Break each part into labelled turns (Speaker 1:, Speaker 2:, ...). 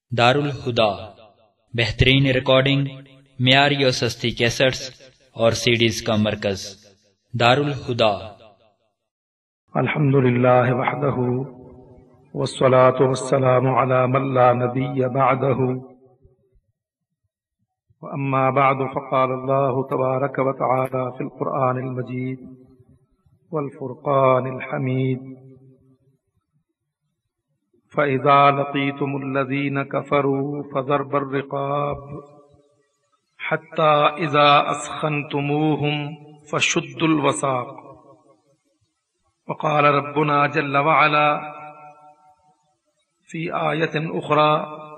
Speaker 1: دارالہدا، بہترین ریکارڈنگ، معیاری اور سستی کیسٹس اور سیڈیز کا مرکز۔ دارالہدا۔
Speaker 2: الحمد للہ وحدہ والصلاة والسلام علی من لا نبی بعدہ، واما بعد فقال اللہ تبارک وتعالی فی القرآن المجید والفرقان الحمید، فَإِذَا لَقِيتُمُ الَّذِينَ كَفَرُوا فَضَرْبَ الرِّقَابِ حَتَّى إِذَا أَثْخَنْتُمُوهُمْ فَشُدُّوا الْوَثَاقَ، وقال ربنا جل وعلا في آية أخرى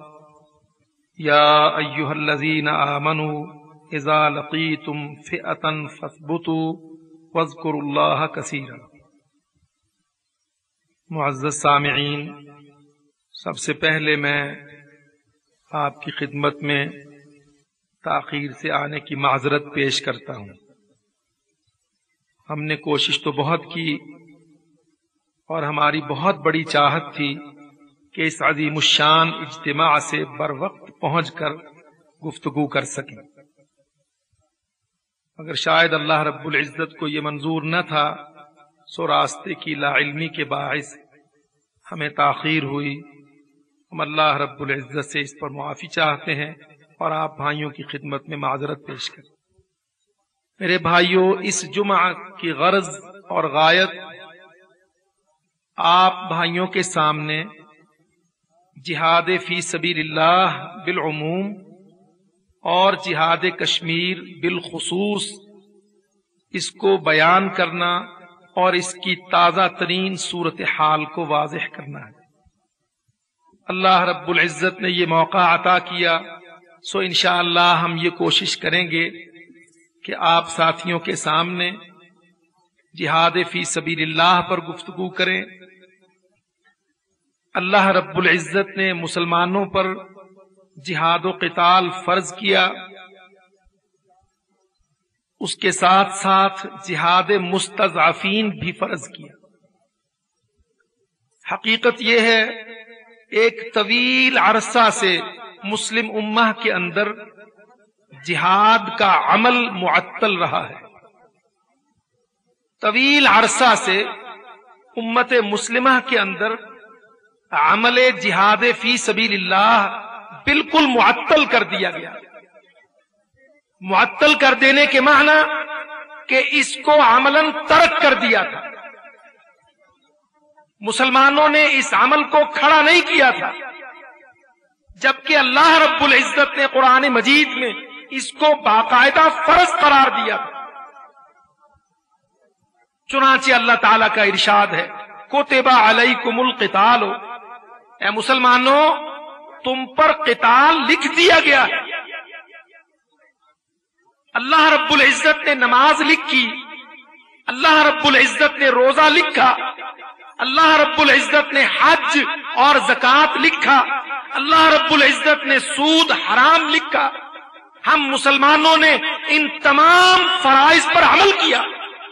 Speaker 2: يا أيها الذين آمنوا إذا لقيتم فئة فاثبتوا واذكروا الله كثيرا۔ معزز سامعین، سب سے پہلے میں آپ کی خدمت میں تاخیر سے آنے کی معذرت پیش کرتا ہوں۔ ہم نے کوشش تو بہت کی اور ہماری بہت بڑی چاہت تھی کہ اس عظیم الشان اجتماع سے بر وقت پہنچ کر گفتگو کر سکیں، مگر شاید اللہ رب العزت کو یہ منظور نہ تھا، سو راستے کی لا علمی کے باعث ہمیں تاخیر ہوئی۔ ہم اللہ رب العزت سے اس پر معافی چاہتے ہیں اور آپ بھائیوں کی خدمت میں معذرت پیش کریں۔ میرے بھائیوں، اس جمعہ کی غرض اور غایت آپ بھائیوں کے سامنے جہاد فی سبیل اللہ بالعموم اور جہاد کشمیر بالخصوص اس کو بیان کرنا اور اس کی تازہ ترین صورتحال کو واضح کرنا ہے۔ اللہ رب العزت نے یہ موقع عطا کیا، سو انشاءاللہ ہم یہ کوشش کریں گے کہ آپ ساتھیوں کے سامنے جہاد فی سبیل اللہ پر گفتگو کریں۔ اللہ رب العزت نے مسلمانوں پر جہاد و قتال فرض کیا، اس کے ساتھ ساتھ جہاد مستضعفین بھی فرض کیا۔ حقیقت یہ ہے، ایک طویل عرصہ سے مسلم امہ کے اندر جہاد کا عمل معطل رہا ہے۔ طویل عرصہ سے امت مسلمہ کے اندر عمل جہاد فی سبیل اللہ بالکل معطل کر دیا گیا۔ معطل کر دینے کے معنی کہ اس کو عملاً ترک کر دیا تھا، مسلمانوں نے اس عمل کو کھڑا نہیں کیا تھا، جبکہ اللہ رب العزت نے قرآن مجید میں اس کو باقاعدہ فرض قرار دیا تھا۔ چنانچہ اللہ تعالیٰ کا ارشاد ہے، کتب علیکم القتال، اے مسلمانوں تم پر قتال لکھ دیا گیا ہے۔ اللہ رب العزت نے نماز لکھی، اللہ رب العزت نے روزہ لکھا، اللہ رب العزت نے حج اور زکوٰۃ لکھا، اللہ رب العزت نے سود حرام لکھا۔ ہم مسلمانوں نے ان تمام فرائض پر عمل کیا۔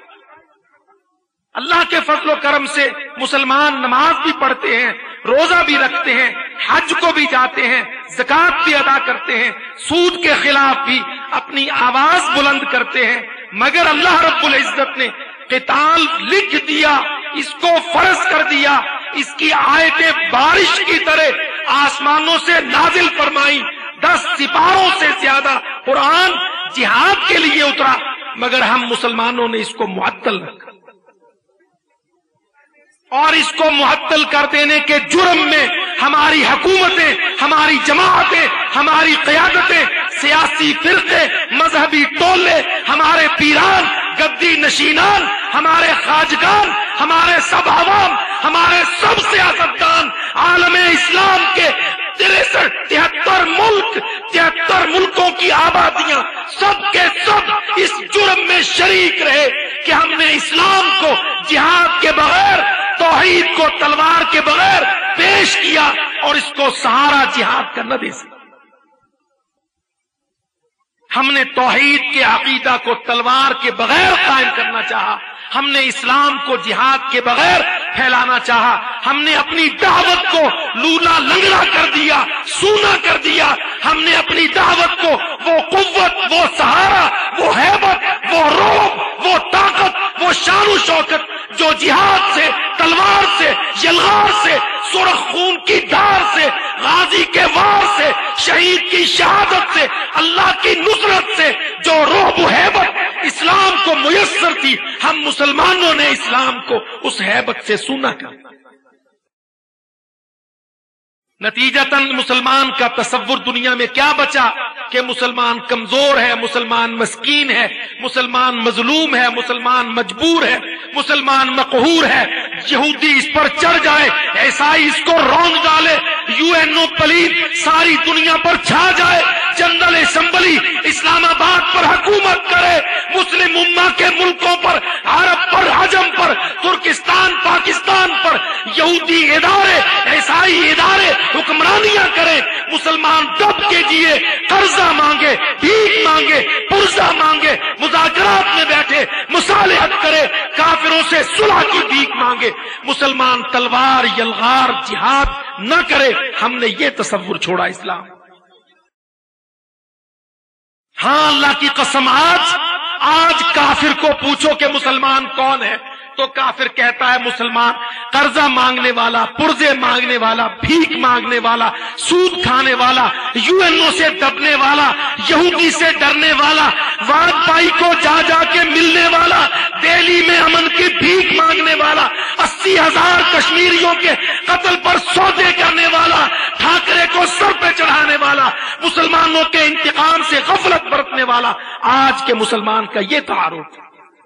Speaker 2: اللہ کے فضل و کرم سے مسلمان نماز بھی پڑھتے ہیں، روزہ بھی رکھتے ہیں، حج کو بھی جاتے ہیں، زکوٰۃ بھی ادا کرتے ہیں، سود کے خلاف بھی اپنی آواز بلند کرتے ہیں، مگر اللہ رب العزت نے قتال لکھ دیا، اس کو فرض کر دیا، اس کی آیتیں بارش کی طرح آسمانوں سے نازل فرمائی، 10 سپاروں سے زیادہ قرآن جہاد کے لیے اترا، مگر ہم مسلمانوں نے اس کو معطل رکھا، اور اس کو معطل کر دینے کے جرم میں ہماری حکومتیں، ہماری جماعتیں، ہماری قیادتیں، سیاسی فرقے، مذہبی ٹولے، ہمارے پیران، گدی نشینان، ہمارے خواجگان، ہمارے سب عوام، ہمارے سب سیاستدان، عالم اسلام کے 73 ملک، 73 ملکوں کی آبادیاں، سب کے سب اس جرم میں شریک رہے کہ ہم نے اسلام کو جہاد کے بغیر، توحید کو تلوار کے بغیر پیش کیا اور اس کو سہارا جہاد کا نہ دے سکے۔ ہم نے توحید کے عقیدہ کو تلوار کے بغیر قائم کرنا چاہا، ہم نے اسلام کو جہاد کے بغیر پھیلانا چاہا، ہم نے اپنی دعوت کو لولا لنگڑا کر دیا، सूना कर दिया। हमने अपनी दावत को वो कुव्वत, वो सहारा, वो हैबत, वो रोब, वो ताकत, वो शान शौकत जो जिहाद से, तलवार से, यलगार से, सुर्ख खून की धार से, गाजी के वार से, शहीद की शहादत से, अल्लाह की नुसरत से जो रोब हैबत इस्लाम को मुयस्सर थी, हम मुसलमानों ने इस्लाम को उस हैबत से सूना कर। नतीजतन मुसलमान का तसव्वुर दुनिया में क्या बचा कि मुसलमान कमजोर है, मुसलमान मस्कीन है, मुसलमान मजलूम है, मुसलमान मजबूर है, मुसलमान मकहूर है। यहूदी इस पर चढ़ जाए, ईसाई इसको रौंद डाले, यूएनओ पलीद सारी दुनिया पर छा जाए, जनरल असेंबली इस्लामाबाद पर हुकूमत करे, मुस्लिम उम्मा के मुल्कों पर, अरब पर, हजम पर, तुर्किस्तान, पाकिस्तान पर यहूदी इदारे, ईसाई इदारे हुक्मरानियां करे, मुसलमान दब के जिए, कर्जा मांगे, भीख मांगे, पुर्जा मांगे, मुज़ाकरात में बैठे, मुसालहत करे, काफिरों से सुलह की भीख मांगे, मुसलमान तलवार, यलगार, जिहाद न करे। हमने ये तसव्वुर छोड़ा इस्लाम। हाँ, अल्लाह की कसम, आज काफिर को पूछो कि मुसलमान कौन है, तो काफिर कहता है मुसलमान कर्जा मांगने वाला, पुर्जे मांगने वाला, भीख मांगने वाला, सूद खाने वाला, यूएनओ से दबने वाला, यहूदी से डरने वाला, वाजपेयी को जा जाके मिलने वाला, दिल्ली में अमन की भीख मांगने वाला, 80,000 कश्मीरियों के कत्ल पर सौदे करने वाला, ठाकरे को सर पे चढ़ाने वाला, मुसलमानों के इंतकाम से गफलत बरतने वाला, आज के मुसलमान का ये तारुफ।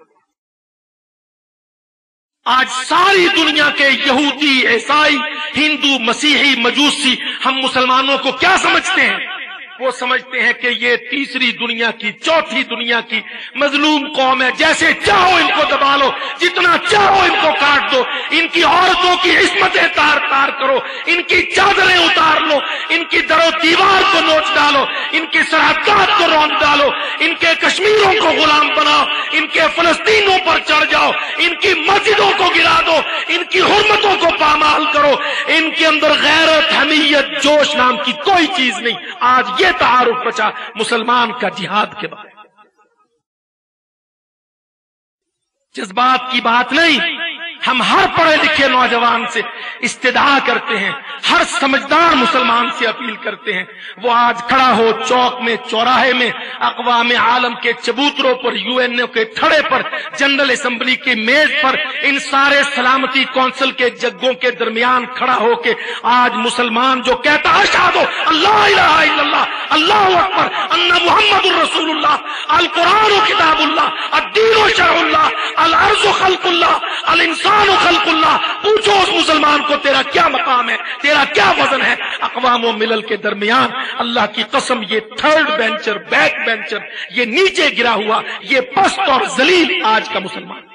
Speaker 2: आज सारी दुनिया के यहूदी, ईसाई, हिंदू, मसीही, मजूसी हम मुसलमानों को क्या समझते हैं? वो समझते हैं कि ये तीसरी दुनिया की, चौथी दुनिया की मजलूम कौम है, जैसे चाहो इनको दबा लो, जितना चाहो इनको काट दो, इनकी औरतों की इस्मतें तार तार करो, इनकी चादरें उतार लो, इनकी दरो दीवार को नोच डालो, इनकी सरहदात को रौंद डालो, इनके कश्मीरों को गुलाम बनाओ, इनके फलस्तीनों पर चढ़ जाओ, इनकी मस्जिदों को गिरा दो, इनकी हुर्मतों को पामाल करो, इनके अंदर गैरत, हमीयत, जोश नाम की कोई चीज नहीं। आज ये तारुफ बचा मुसलमान का जिहाद के बाद। जज्बात की बात नहीं, हम हर पढ़े लिखे नौजवान से इस्तिदा करते हैं, हर समझदार मुसलमान से अपील करते हैं, वो आज खड़ा हो चौक में, चौराहे में, अक़वाम आलम के चबूतरों पर, यूएनओ के थड़े पर, जनरल असेंबली की मेज पर, इन सारे सलामती कौंसिल के जग्गों के दरमियान खड़ा होके आज मुसलमान जो कहता है अशहदु अल्ला इलाहा इल्लल्लाह, अल्लाहु अकबर, अन्ना मुहम्मदुर रसूलुल्लाह, अल कुरान किताबुल्लाह, अद्दीन शरउल्लाह, अल अर्ज़ खल्कुल्लाह, अल इंसान खल्कुल्लाह। पूछो उस मुसलमान को तेरा क्या मकाम है, तेरा क्या वजन है अक़वाम मिलल के दरमियान। अल्लाह की कसम, ये थर्ड बेंचर, बैक बेंचर, ये नीचे गिरा हुआ, ये पस्त और जलील आज का मुसलमान।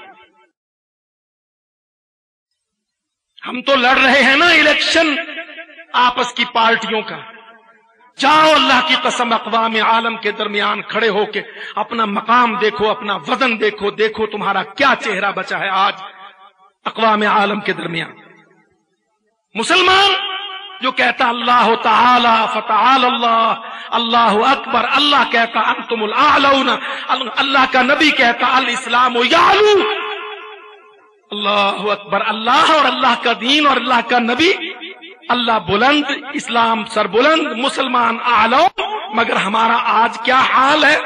Speaker 2: हम तो लड़ रहे हैं ना इलेक्शन आपस की पार्टियों का। जाओ अल्लाह की कसम, अक़वाम आलम के दरमियान खड़े होके अपना मकाम देखो, अपना वजन देखो, देखो तुम्हारा क्या चेहरा बचा है आज अक़वाम आलम के दरमियान। मुसलमान जो कहता अल्लाह ताला फतआल अल्लाह, अल्लाहु अकबर, अल्लाह कहता अंतुमुल आलौना, अल्लाह का नबी कहता अल इस्लामु यालू, अल्लाहु अकबर, अल्लाह और अल्लाह का दीन और अल्लाह का नबी, अल्लाह बुलंद, इस्लाम सरबुलंद, मुसलमान आलो। मगर हमारा आज क्या हाल है?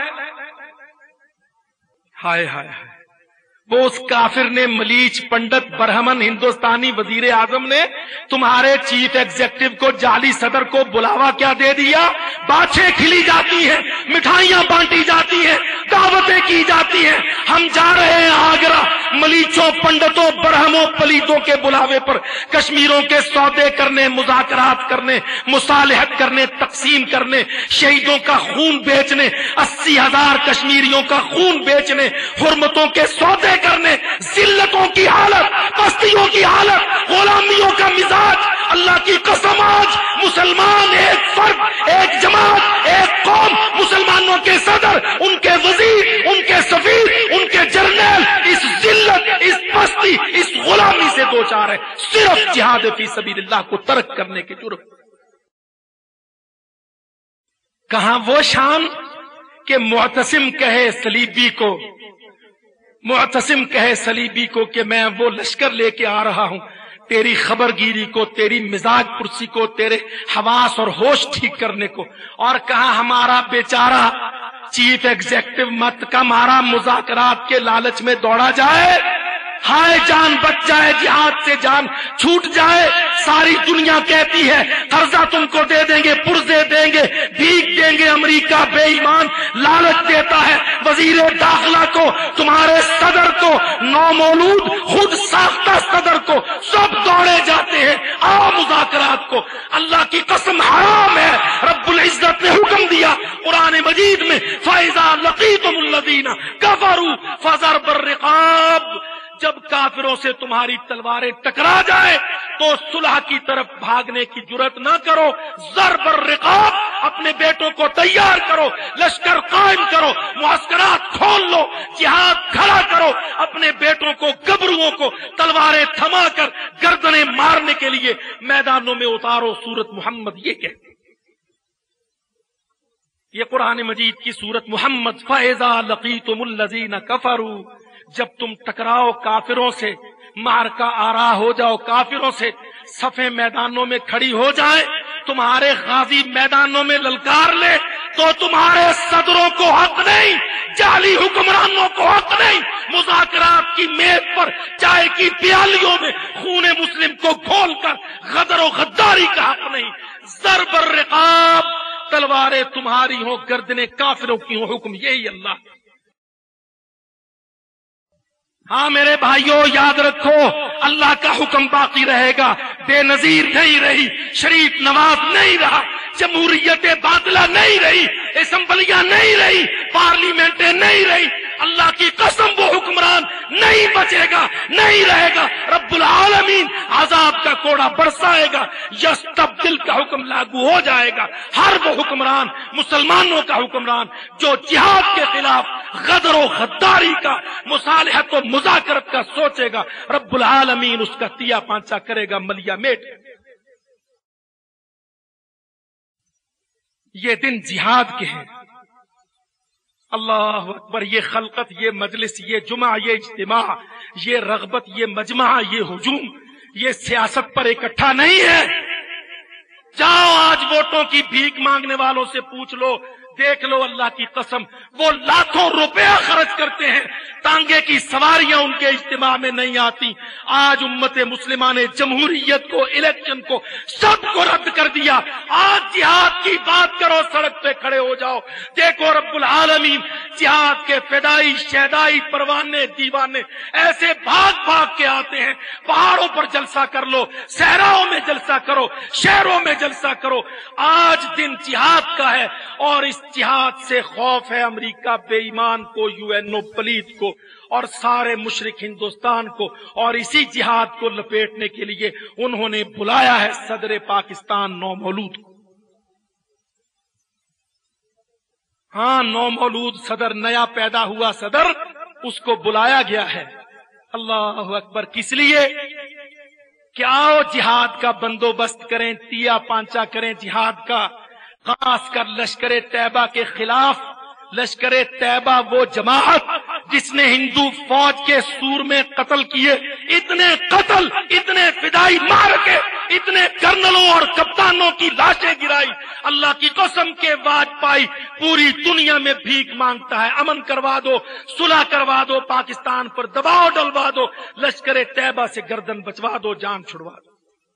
Speaker 2: हाय हाय हाय। वो उस काफिर ने, मलीच पंडित बरहमन हिंदुस्तानी वजीर आजम ने तुम्हारे चीफ एग्जीक्यूटिव को, जाली सदर को बुलावा क्या दे दिया? बाछें खिली जाती हैं, मिठाइयां बांटी जाती हैं, दावतें की जाती हैं। हम जा रहे हैं आगरा, मलीचों, पंडितों, बरहमों, पलीदों के बुलावे पर कश्मीरों के सौदे करने, मुज़ाकरात करने, मुसालहत करने, तकसीम करने, शहीदों का खून बेचने, 80,000 कश्मीरियों का खून बेचने, हुर्मतों के सौदे करने, जिल्लतों की हालत, बस्तियों की हालत, गुलामियों का मिजाज। अल्लाह की कसम, आज मुसलमान एक फर्द, एक जमात, एक कौम, मुसलमानों के सदर, उनके वजीर, उनके सफीर, उनके जर्नल इस जिल्लत, इस बस्ती, इस गुलामी से दो चार है, सिर्फ जिहाद फी सबीलिल्लाह को तर्क करने के जुर्म। کہاں وہ شان کہ معتصم کہے صلیبی کو، معتصم کہے صلیبی کو کہ میں وہ لشکر لے کے آ رہا ہوں تیری خبر گیری کو، تیری مزاج پرسی کو، تیرے حواس اور ہوش ٹھیک کرنے کو، اور کہاں ہمارا بیچارہ چیف ایگزیکٹو مت کا مارا مذاکرات کے لالچ میں دوڑا جائے، ہائے جان بچ جائے، جہاد سے جان چھوٹ جائے، ساری دنیا کہتی ہے قرضہ تم کو دے دیں گے، پرزے دیں گے، بھیک دیں گے، امریکہ بے ایمان لالچ دیتا ہے وزیر داخلہ کو، تمہارے صدر کو، نومولود خود ساختہ صدر کو، سب دوڑے جاتے ہیں آؤ مذاکرات کو۔ اللہ کی قسم حرام ہے، رب العزت نے حکم دیا قرآن مجید میں فَإِذَا لَقِيتُمُ الَّذِينَ كَفَرُوا فَضَرْبَ الرِّقَابِ، جب کافروں سے تمہاری تلواریں ٹکرا جائے تو صلح کی طرف بھاگنے کی جرات نہ کرو، ضرب الرقاب، اپنے بیٹوں کو تیار کرو، لشکر قائم کرو، معسکرات کھول لو، جہاد کھڑا کرو، اپنے بیٹوں کو، گبروؤں کو تلواریں تھما کر گردنیں مارنے کے لیے میدانوں میں اتارو۔ سورت محمد یہ کہتی، یہ قرآن مجید کی سورت محمد، فَإِذَا لَقِيتُمُ الَّذِينَ كَفَرُوا، جب تم ٹکراؤ کافروں سے، معرکہ آرا ہو جاؤ کافروں سے، صفیں میدانوں میں کھڑی ہو جائیں، تمہارے غازی میدانوں میں للکار لے، تو تمہارے صدروں کو حق نہیں، جعلی حکمرانوں کو حق نہیں، مذاکرات کی میز پر چائے کی پیالیوں میں خون مسلم کو کھول کر غدر و غداری کا حق نہیں۔ ضرب الرقاب، تلواریں تمہاری ہوں، گردنیں کافروں کی ہوں، حکم یہی اللہ۔ ہاں میرے بھائیوں یاد رکھو، اللہ کا حکم باقی رہے گا، بے نظیر نہیں رہی، شریف نواز نہیں رہا، جمہوریت باطلہ نہیں رہی، اسمبلیاں نہیں رہی، پارلیمنٹیں نہیں رہی، اللہ کی قسم وہ حکمران نہیں بچے گا، نہیں رہے گا، رب العالمین عذاب کا کوڑا برسائے گا، یستبدل کا حکم لاگو ہو جائے گا۔ ہر وہ حکمران، مسلمانوں کا حکمران جو جہاد کے خلاف غدر و غداری کا، مصالحت و مذاکرت کا سوچے گا، رب العالمین اس کا تیا پانچا کرے گا، ملیا میٹ۔ یہ دن جہاد کے ہیں، اللہ اکبر، یہ خلقت، یہ مجلس، یہ جمعہ، یہ اجتماع، یہ رغبت، یہ مجمع، یہ ہجوم، یہ سیاست پر اکٹھا نہیں ہے۔ جاؤ آج ووٹوں کی بھیک مانگنے والوں سے پوچھ لو، دیکھ لو، اللہ کی قسم وہ لاکھوں روپیہ خرچ کرتے ہیں، تانگے کی سواریاں ان کے اجتماع میں نہیں آتی۔ آج امت مسلمہ نے جمہوریت کو، الیکشن کو، سب کو رد کر دیا۔ آج جہاد کی بات کرو، سڑک پہ کھڑے ہو جاؤ، دیکھو رب العالمین جہاد کے فدائی، شہدائی، پروانے، دیوانے ایسے بھاگ بھاگ کے آتے ہیں۔ پہاڑوں پر جلسہ کر لو، صحراؤں میں جلسہ کرو، شہروں میں جلسہ کرو۔ آج دن جہاد کا ہے، اور اس جہاد سے خوف ہے امریکہ بے ایمان کو، UN پلید کو، اور سارے مشرک ہندوستان کو، اور اسی جہاد کو لپیٹنے کے لیے انہوں نے بلایا ہے صدر پاکستان نومولود کو۔ ہاں نومولود صدر، نیا پیدا ہوا صدر، اس کو بلایا گیا ہے۔ اللہ اکبر، کس لیے؟ کہ آؤ جہاد کا بندوبست کریں، تیا پانچا کریں جہاد کا، خاص کر لشکر طیبہ کے خلاف۔ لشکر طیبہ وہ جماعت جس نے ہندو فوج کے سور میں قتل کیے، اتنے قتل، اتنے فدائی مار کے، اتنے کرنلوں اور کپتانوں کی لاشیں گرائی۔ اللہ کی قسم کے واجپائی پوری دنیا میں بھیک مانگتا ہے، امن کروا دو، صلح کروا دو، پاکستان پر دباؤ ڈلوا دو، لشکر طیبہ سے گردن بچوا دو، جان چھڑوا دو۔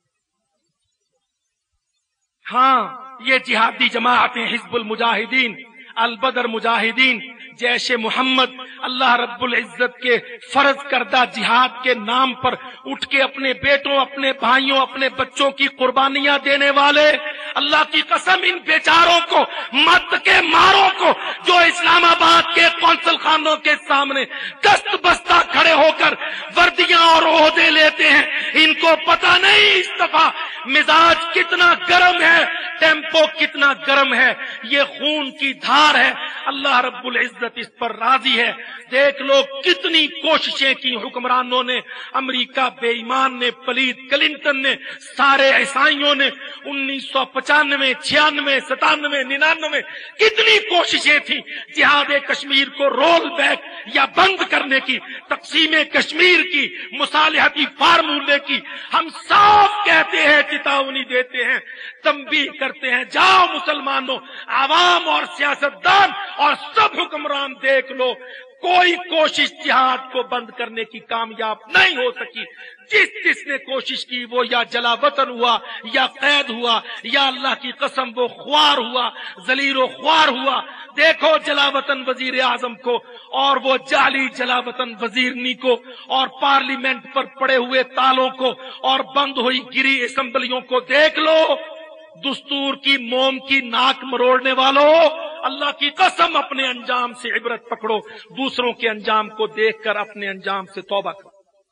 Speaker 2: ہاں یہ جہادی جماعتیں، حزب المجاہدین، البدر مجاہدین، جیش محمد، اللہ رب العزت کے فرض کردہ جہاد کے نام پر اٹھ کے اپنے بیٹوں، اپنے بھائیوں، اپنے بچوں کی قربانیاں دینے والے، اللہ کی قسم ان بیچاروں کو، مت کے ماروں کو، جو اسلام آباد کے قونصل خانوں کے سامنے دست بستہ کھڑے ہو کر وردیاں اور عہدے لیتے ہیں، ان کو پتہ نہیں اس دفعہ مزاج کتنا گرم ہے، ٹیمپو کتنا گرم ہے، یہ خون کی دھار ہے۔ اللہ رب العزت اس پر راضی ہے۔ دیکھ لو کتنی کوششیں کی حکمرانوں نے، امریکہ بے ایمان نے، پلیت کلنٹن نے، سارے عیسائیوں نے 1995 96 97 99 کتنی کوششیں تھیں جہاد کشمیر کو رول بیک یا بند کرنے کی، تقسیم کشمیر کی، مصالحتی فارمولے کی۔ ہم صاف کہتے ہیں، چتاونی دیتے ہیں، تنبیہ کرتے ہیں، جاؤ مسلمانوں، عوام اور سیاستدان اور سب حکمران دیکھ لو، کوئی کوشش جہاد کو بند کرنے کی کامیاب نہیں ہو سکی۔ جس نے کوشش کی وہ یا جلا وطن ہوا، یا قید ہوا، یا اللہ کی قسم وہ خوار ہوا، ذلیل و خوار ہوا۔ دیکھو جلا وطن وزیر اعظم کو اور وہ جعلی جلا وطن وزیرنی کو، اور پارلیمنٹ پر پڑے ہوئے تالوں کو اور بند ہوئی گری اسمبلیوں کو دیکھ لو۔ دستور کی موم کی ناک مروڑنے والوں، اللہ کی قسم اپنے انجام سے عبرت پکڑو، دوسروں کے انجام کو دیکھ کر اپنے انجام سے توبہ کرو۔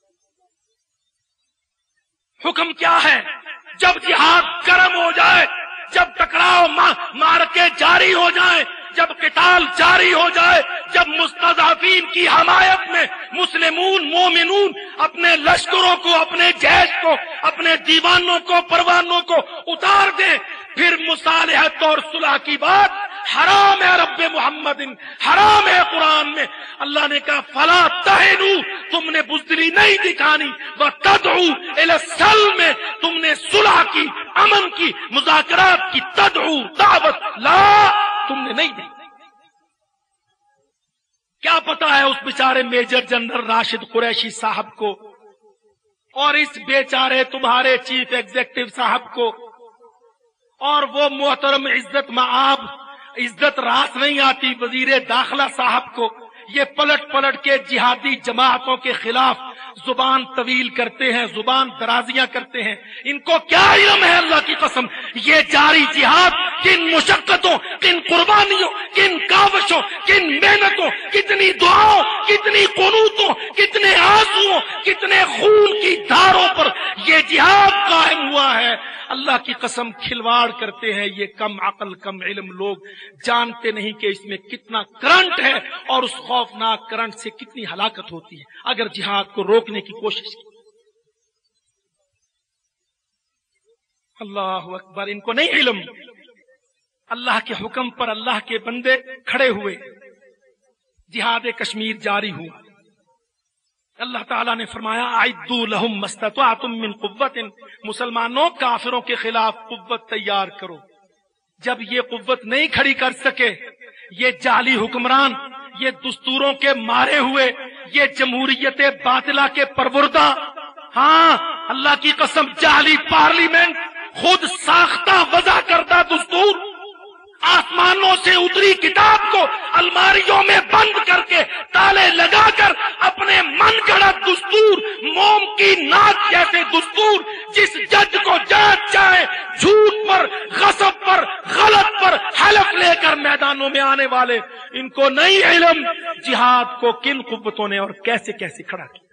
Speaker 2: حکم کیا ہے؟ جب جہاد گرم ہو جائے، جب ٹکراؤ مارکے جاری ہو جائیں، جب قتال جاری ہو جائے، جب مستضعفین کی حمایت میں مسلمون مومنون اپنے لشکروں کو، اپنے جیش کو، اپنے دیوانوں کو، پروانوں کو اتار دیں، پھر مصالحت اور صلح کی بات حرام ہے۔ رب محمد حرام ہے قرآن میں، اللہ نے کہا فلا تہنوا، تم نے بزدلی نہیں دکھانی، وتدعوا الی السلم، تم نے صلح کی، امن کی، مذاکرات کی تدعو دعوت لا تم نے نہیں دی۔ کیا پتا ہے اس بیچارے میجر جنرل راشد قریشی صاحب کو اور اس بیچارے تمہارے چیف ایگزیکٹو صاحب کو اور وہ محترم عزت مآب، عزت راس نہیں آتی وزیر داخلہ صاحب کو، یہ پلٹ پلٹ کے جہادی جماعتوں کے خلاف زبان طویل کرتے ہیں، زبان درازیاں کرتے ہیں۔ ان کو کیا علم ہے اللہ کی قسم، یہ جاری جہاد کن مشقتوں، کن قربانیوں، کن کاوشوں، کن محنتوں، کتنی دعاؤں، کتنی قنوتوں، کتنے آنسوؤں، کتنے خون کی دھاروں پر یہ جہاد قائم ہوا ہے۔ اللہ کی قسم کھلواڑ کرتے ہیں یہ کم عقل کم علم لوگ، جانتے نہیں کہ اس میں کتنا کرنٹ ہے اور اس خوفناک کرنٹ سے کتنی ہلاکت ہوتی ہے اگر جہاد کو روکنے کی کوشش کی۔ اللہ اکبر، ان کو نہیں علم۔ اللہ کے حکم پر اللہ کے بندے کھڑے ہوئے، جہاد کشمیر جاری ہوا۔ اللہ تعالیٰ نے فرمایا اعدوا لهم ما استطعتم من قوت، مسلمانوں کافروں کے خلاف قوت تیار کرو۔ جب یہ قوت نہیں کھڑی کر سکے، یہ جعلی حکمران، یہ دستوروں کے مارے ہوئے، یہ جمہوریت باطلہ کے پروردہ، ہاں اللہ کی قسم جعلی پارلیمنٹ، خود ساختہ وضع کردہ دستور، آسمانوں سے اتری کتاب کو الماریوں میں بند کر کے تالے لگا کر اپنے من گھڑت دستور، موم کی ناک جیسے دستور، جس جج کو جج چاہے جھوٹ پر، غصب پر، غلط پر حلف لے کر میدانوں میں آنے والے، ان کو نہیں علم جہاد کو کن قوتوں نے اور کیسے کیسے کھڑا کیا۔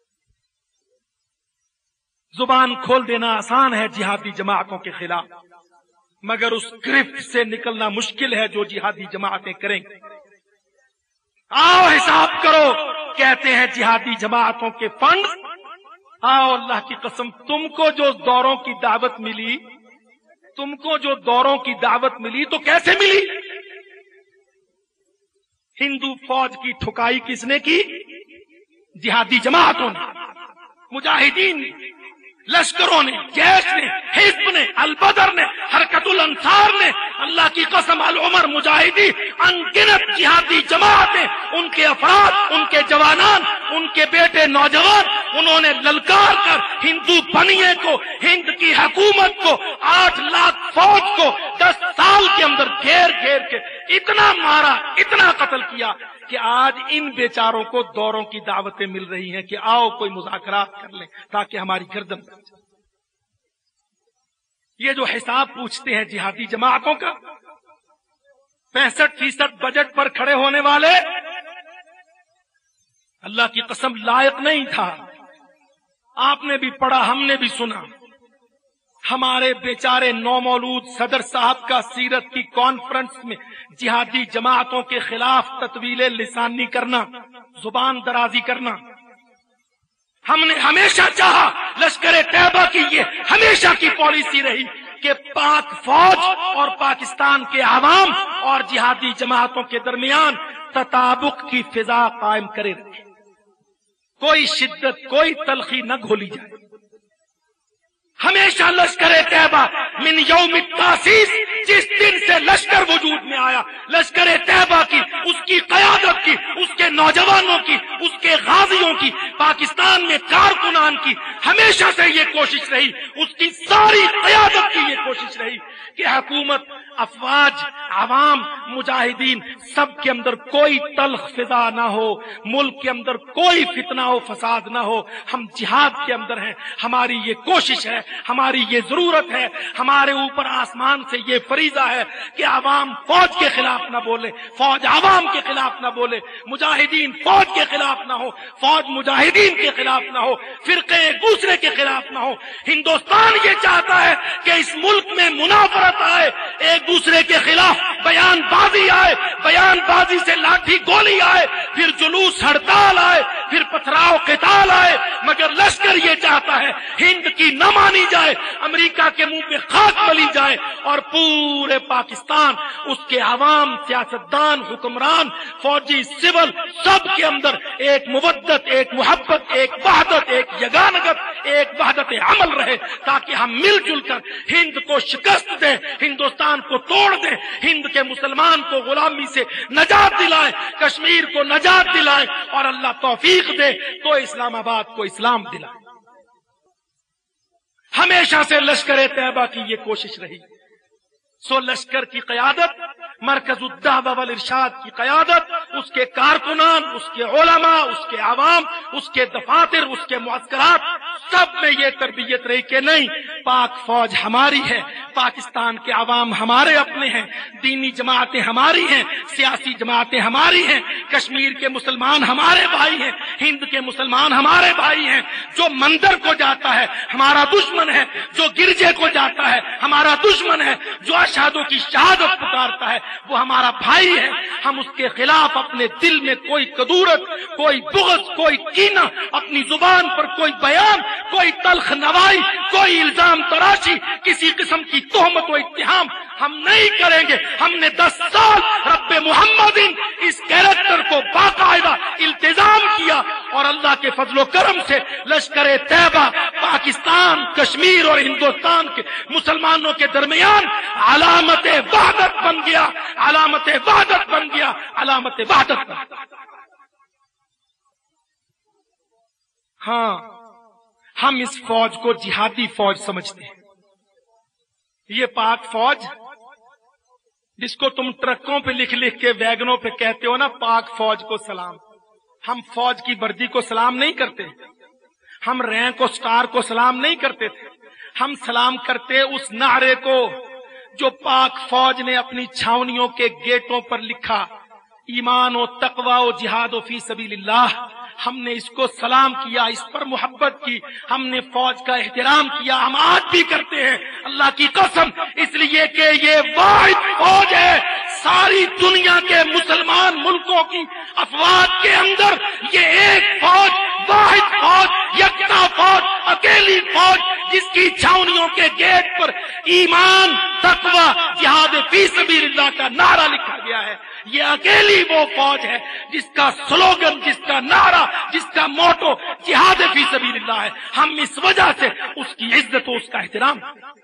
Speaker 2: زبان کھول دینا آسان ہے جہادی جماعتوں کے خلاف، مگر اس گرفت سے نکلنا مشکل ہے جو جہادی جماعتیں کریں گے۔ آؤ حساب کرو، کہتے ہیں جہادی جماعتوں کے فنڈ، آؤ اللہ کی قسم تم کو جو دوروں کی دعوت ملی، تم کو جو دوروں کی دعوت ملی تو کیسے ملی؟ ہندو فوج کی ٹھکائی کس نے کی؟ جہادی جماعتوں نے، مجاہدین نے، لشکروں نے، جیش نے، حزب نے، البدر نے، حرکت الانصار نے، اللہ کی قسم العمر مجاہدی، انگنت جہادی جماعتیں، ان کے افراد، ان کے جوانان، ان کے بیٹے نوجوان، انہوں نے للکار کر ہندو بنیے کو، ہند کی حکومت کو، 8 لاکھ فوج کو 10 سال کے اندر گھیر گھیر کے اتنا مارا، اتنا قتل کیا کہ آج ان بیچاروں کو دوروں کی دعوتیں مل رہی ہیں کہ آؤ کوئی مذاکرات کر لیں تاکہ ہماری گردن بچ جائے۔ یہ جو حساب پوچھتے ہیں جہادی جماعتوں کا، 65% بجٹ پر کھڑے ہونے والے، اللہ کی قسم لائق نہیں تھا۔ آپ نے بھی پڑھا، ہم نے بھی سنا، ہمارے بیچارے نومولود صدر صاحب کا سیرت کی کانفرنس میں جہادی جماعتوں کے خلاف تطویل لسانی کرنا، زبان درازی کرنا. ہم نے ہمیشہ چاہا، لشکر طیبہ کی یہ ہمیشہ کی پالیسی رہی کہ پاک فوج اور پاکستان کے عوام اور جہادی جماعتوں کے درمیان تطابق کی فضا قائم کرے رہے، کوئی شدت کوئی تلخی نہ گھولی جائے. ہمیشہ لشکر طیبہ من یوم التاسیس، جس دن سے لشکر وجود میں آیا، لشکر طیبہ کی، اس کی قیادت کی، اس کے نوجوانوں کی، اس کے غازیوں کی، پاکستان میں کارکنان کی ہمیشہ سے یہ کوشش رہی، اس کی ساری قیادت کی یہ کوشش رہی کہ حکومت، افواج، عوام، مجاہدین سب کے اندر کوئی تلخ فضا نہ ہو، ملک کے اندر کوئی فتنہ و فساد نہ ہو. ہم جہاد کے اندر ہیں، ہماری یہ کوشش ہے، ہماری یہ ضرورت ہے، ہمارے اوپر آسمان سے یہ فریضہ ہے کہ عوام فوج کے خلاف نہ بولے، فوج عوام کے خلاف نہ بولے، مجاہدین فوج کے خلاف نہ ہو، فوج مجاہدین کے خلاف نہ ہو، فرقے ایک دوسرے کے خلاف نہ ہو. ہندوستان یہ چاہتا ہے کہ اس ملک میں منافرت آئے، ایک دوسرے کے خلاف بیان بازی آئے، بیان بازی سے لاٹھی گولی آئے، پھر جلوس ہڑتال آئے، پھر پتھراؤ قتال آئے. مگر لشکر یہ چاہتا ہے ہند کی نہ مانی جائے، امریکہ کے منہ پہ خاک ملی جائے، اور پورے پاکستان، اس کے عوام، سیاستدان، حکمران، فوجی، سول، سب کے اندر ایک مودت، ایک محبت، ایک وحدت، ایک یگانگت، ایک وحدت عمل رہے، تاکہ ہم مل جل کر ہند کو شکست دیں، ہندوستان کو توڑ دیں، ہند کے مسلمان کو غلامی سے نجات دلائیں، کشمیر کو نجات دلائیں، اور اللہ توفیق دے تو اسلام آباد کو اسلام دلائے. ہمیشہ سے لشکر طیبہ کی یہ کوشش رہی. سو لشکر کی قیادت، مرکز الدعوہ والارشاد کی قیادت، اس کے کارکنان، اس کے علماء، اس کے عوام، اس کے دفاتر، اس کے معسکرات، سب میں یہ تربیت رہی کہ نہیں، پاک فوج ہماری ہے، پاکستان کے عوام ہمارے اپنے ہیں، دینی جماعتیں ہماری ہیں، سیاسی جماعتیں ہماری ہیں، کشمیر کے مسلمان ہمارے بھائی ہیں، ہند کے مسلمان ہمارے بھائی ہیں. جو مندر کو جاتا ہے ہمارا دشمن ہے، جو گرجے کو جاتا ہے ہمارا دشمن ہے، جو اشہادوں کی شہادت پکارتا ہے وہ ہمارا بھائی ہے. ہم اس کے خلاف اپنے دل میں کوئی کدورت، کوئی بغض، کوئی کینہ، اپنی زبان پر کوئی بیان، کوئی تلخ نوائی، کوئی الزام تراشی، کسی قسم کی تہمت و اتہام ہم نہیں کریں گے. ہم نے 10 سال رب محمد اس کیریکٹر کو باقاعدہ التزام کیا، اور اللہ کے فضل و کرم سے لشکر طیبہ پاکستان، کشمیر اور ہندوستان کے مسلمانوں کے درمیان علامت وحدت بن گیا، علامت وحدت بن گیا، علامت وحدت بن گیا. ہاں، ہم اس فوج کو جہادی فوج سمجھتے ہیں. یہ پاک فوج جس کو تم ٹرکوں پہ لکھ لکھ کے، ویگنوں پہ کہتے ہو نا پاک فوج کو سلام، ہم فوج کی وردی کو سلام نہیں کرتے، ہم رینک اور سٹار کو سلام نہیں کرتے تھے. ہم سلام کرتے اس نعرے کو جو پاک فوج نے اپنی چھاونیوں کے گیٹوں پر لکھا، ایمان و تقوی و جہاد و فی سبیل اللہ. ہم نے اس کو سلام کیا، اس پر محبت کی، ہم نے فوج کا احترام کیا، ہم آج بھی کرتے ہیں اللہ کی قسم، اس لیے کہ یہ واحد فوج ہے. ساری دنیا کے مسلمان ملکوں کی افواج کے اندر یہ ایک فوج، واحد فوج، یکتا فوج، اکیلی فوج، جس کی چھاونیوں کے گیٹ پر ایمان، تقوی، جہاد فی سبیل اللہ کا نعرہ لکھا گیا ہے. یہ اکیلی وہ فوج ہے جس کا سلوگن، جس کا نعرہ، جس کا موٹو جہاد فی سبیل اللہ ہے. ہم اس وجہ سے اس کی عزت و اس کا احترام.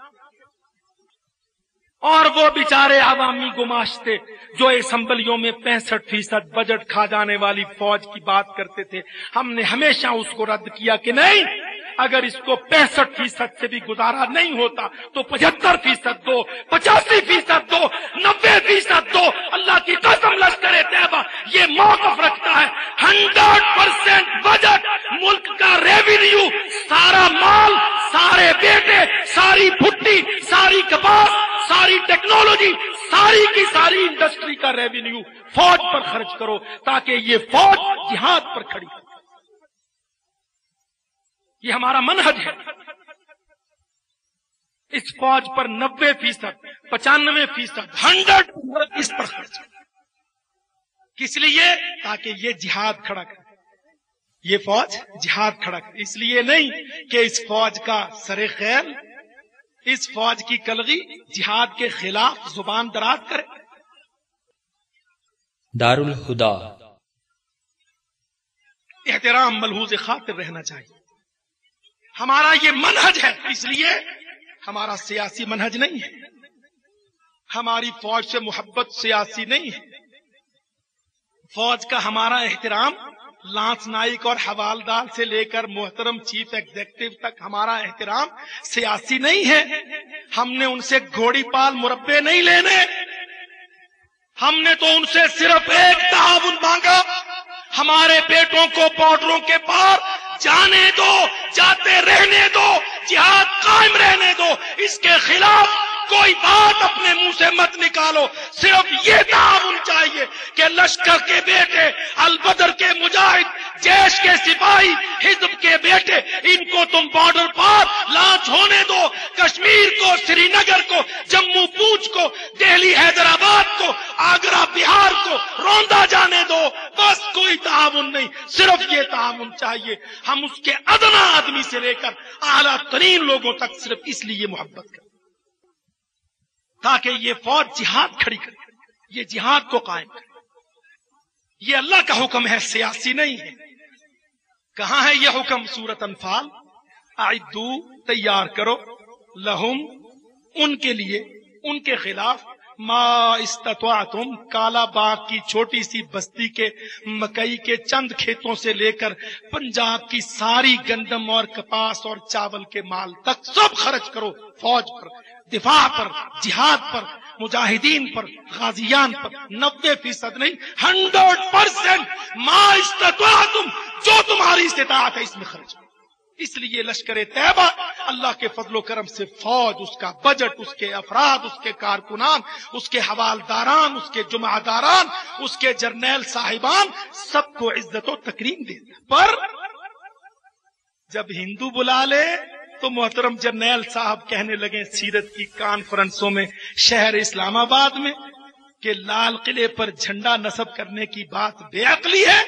Speaker 2: اور وہ بیچارے عوامی گماشتے جو اسمبلیوں میں 65% بجٹ کھا جانے والی فوج کی بات کرتے تھے، ہم نے ہمیشہ اس کو رد کیا کہ نہیں، اگر اس کو 65% سے بھی گزارا نہیں ہوتا تو 75% دو، 85% دو، 90% دو. اللہ کی قسم لشکر طیبہ یہ موقف رکھتا ہے. 100% بجٹ، ملک کا ریونیو، سارا مال، سارے بیٹے، ساری بھٹی، ساری کپاس، ساری ٹیکنالوجی، ساری کی ساری انڈسٹری کا ریونیو فوج پر خرچ کرو تاکہ یہ فوج جہاد پر کھڑی ہو. یہ ہمارا منہج ہے. اس فوج پر 90%، 95%، 100% اس پر خرچ، کس لیے؟ تاکہ یہ جہاد کھڑا کرے، یہ فوج جہاد کھڑا کرے۔ اس لیے نہیں کہ اس فوج کا سر خیل، اس فوج کی کلغی جہاد کے خلاف زبان دراز کرے۔
Speaker 1: دارالہدا۔
Speaker 2: احترام ملحوظ خاطر رہنا چاہیے۔ ہمارا یہ منہج ہے، اس لیے ہمارا سیاسی منہج نہیں ہے، ہماری فوج سے محبت سیاسی نہیں ہے۔ فوج کا ہمارا احترام لانس نائک اور حوالدار سے لے کر محترم چیف ایگزیکٹو تک ہمارا احترام سیاسی نہیں ہے۔ ہم نے ان سے گھوڑی پال مربے نہیں لینے، ہم نے تو ان سے صرف ایک تعاون مانگا، ہمارے بیٹوں کو بارڈروں کے پار جانے دو، جاتے رہنے دو، جہاد قائم رہنے دو، اس کے خلاف کوئی بات اپنے منہ سے مت نکالو۔ صرف یہ تعاون چاہیے کہ لشکر کے بیٹے، البدر کے مجاہد، جیش کے سپاہی، حزب کے بیٹے، ان کو تم بارڈر پار لانچ ہونے دو، کشمیر کو، سری نگر کو، جموں پونچھ کو، دہلی حیدرآباد کو، آگرہ بہار کو روندا جانے دو۔ بس کوئی تعاون نہیں، صرف یہ تعاون چاہیے۔ ہم اس کے ادنا آدمی سے لے کر اعلیٰ ترین لوگوں تک صرف اس لیے محبت کریں تاکہ یہ فوج جہاد کھڑی کرے، یہ جہاد کو قائم کرے۔ یہ اللہ کا حکم ہے، سیاسی نہیں ہے۔ کہاں ہے یہ حکم؟ سورۃ انفال، اعدو، تیار کرو، لہم، ان کے لیے، ان کے خلاف، ما استطعتم، کالا باغ کی چھوٹی سی بستی کے مکئی کے چند کھیتوں سے لے کر پنجاب کی ساری گندم اور کپاس اور چاول کے مال تک سب خرچ کرو فوج پر، دفاع پر، جہاد پر، مجاہدین پر، غازیان پر۔ 90% نہیں، 100% ما استطعتم، جو تمہاری استطاعت ہے اس میں خرچ کرو۔ اس لیے لشکر طیبہ اللہ کے فضل و کرم سے فوج، اس کا بجٹ، اس کے افراد، اس کے کارکنان، اس کے حوالداران، اس کے جمعداران، اس کے جرنیل صاحبان سب کو عزت و تکریم دیتا۔ پر جب ہندو بلا لے تو محترم جرنیل صاحب کہنے لگے سیرت کی کانفرنسوں میں شہر اسلام آباد میں کہ لال قلعے پر جھنڈا نصب کرنے کی بات بے عقلی ہے،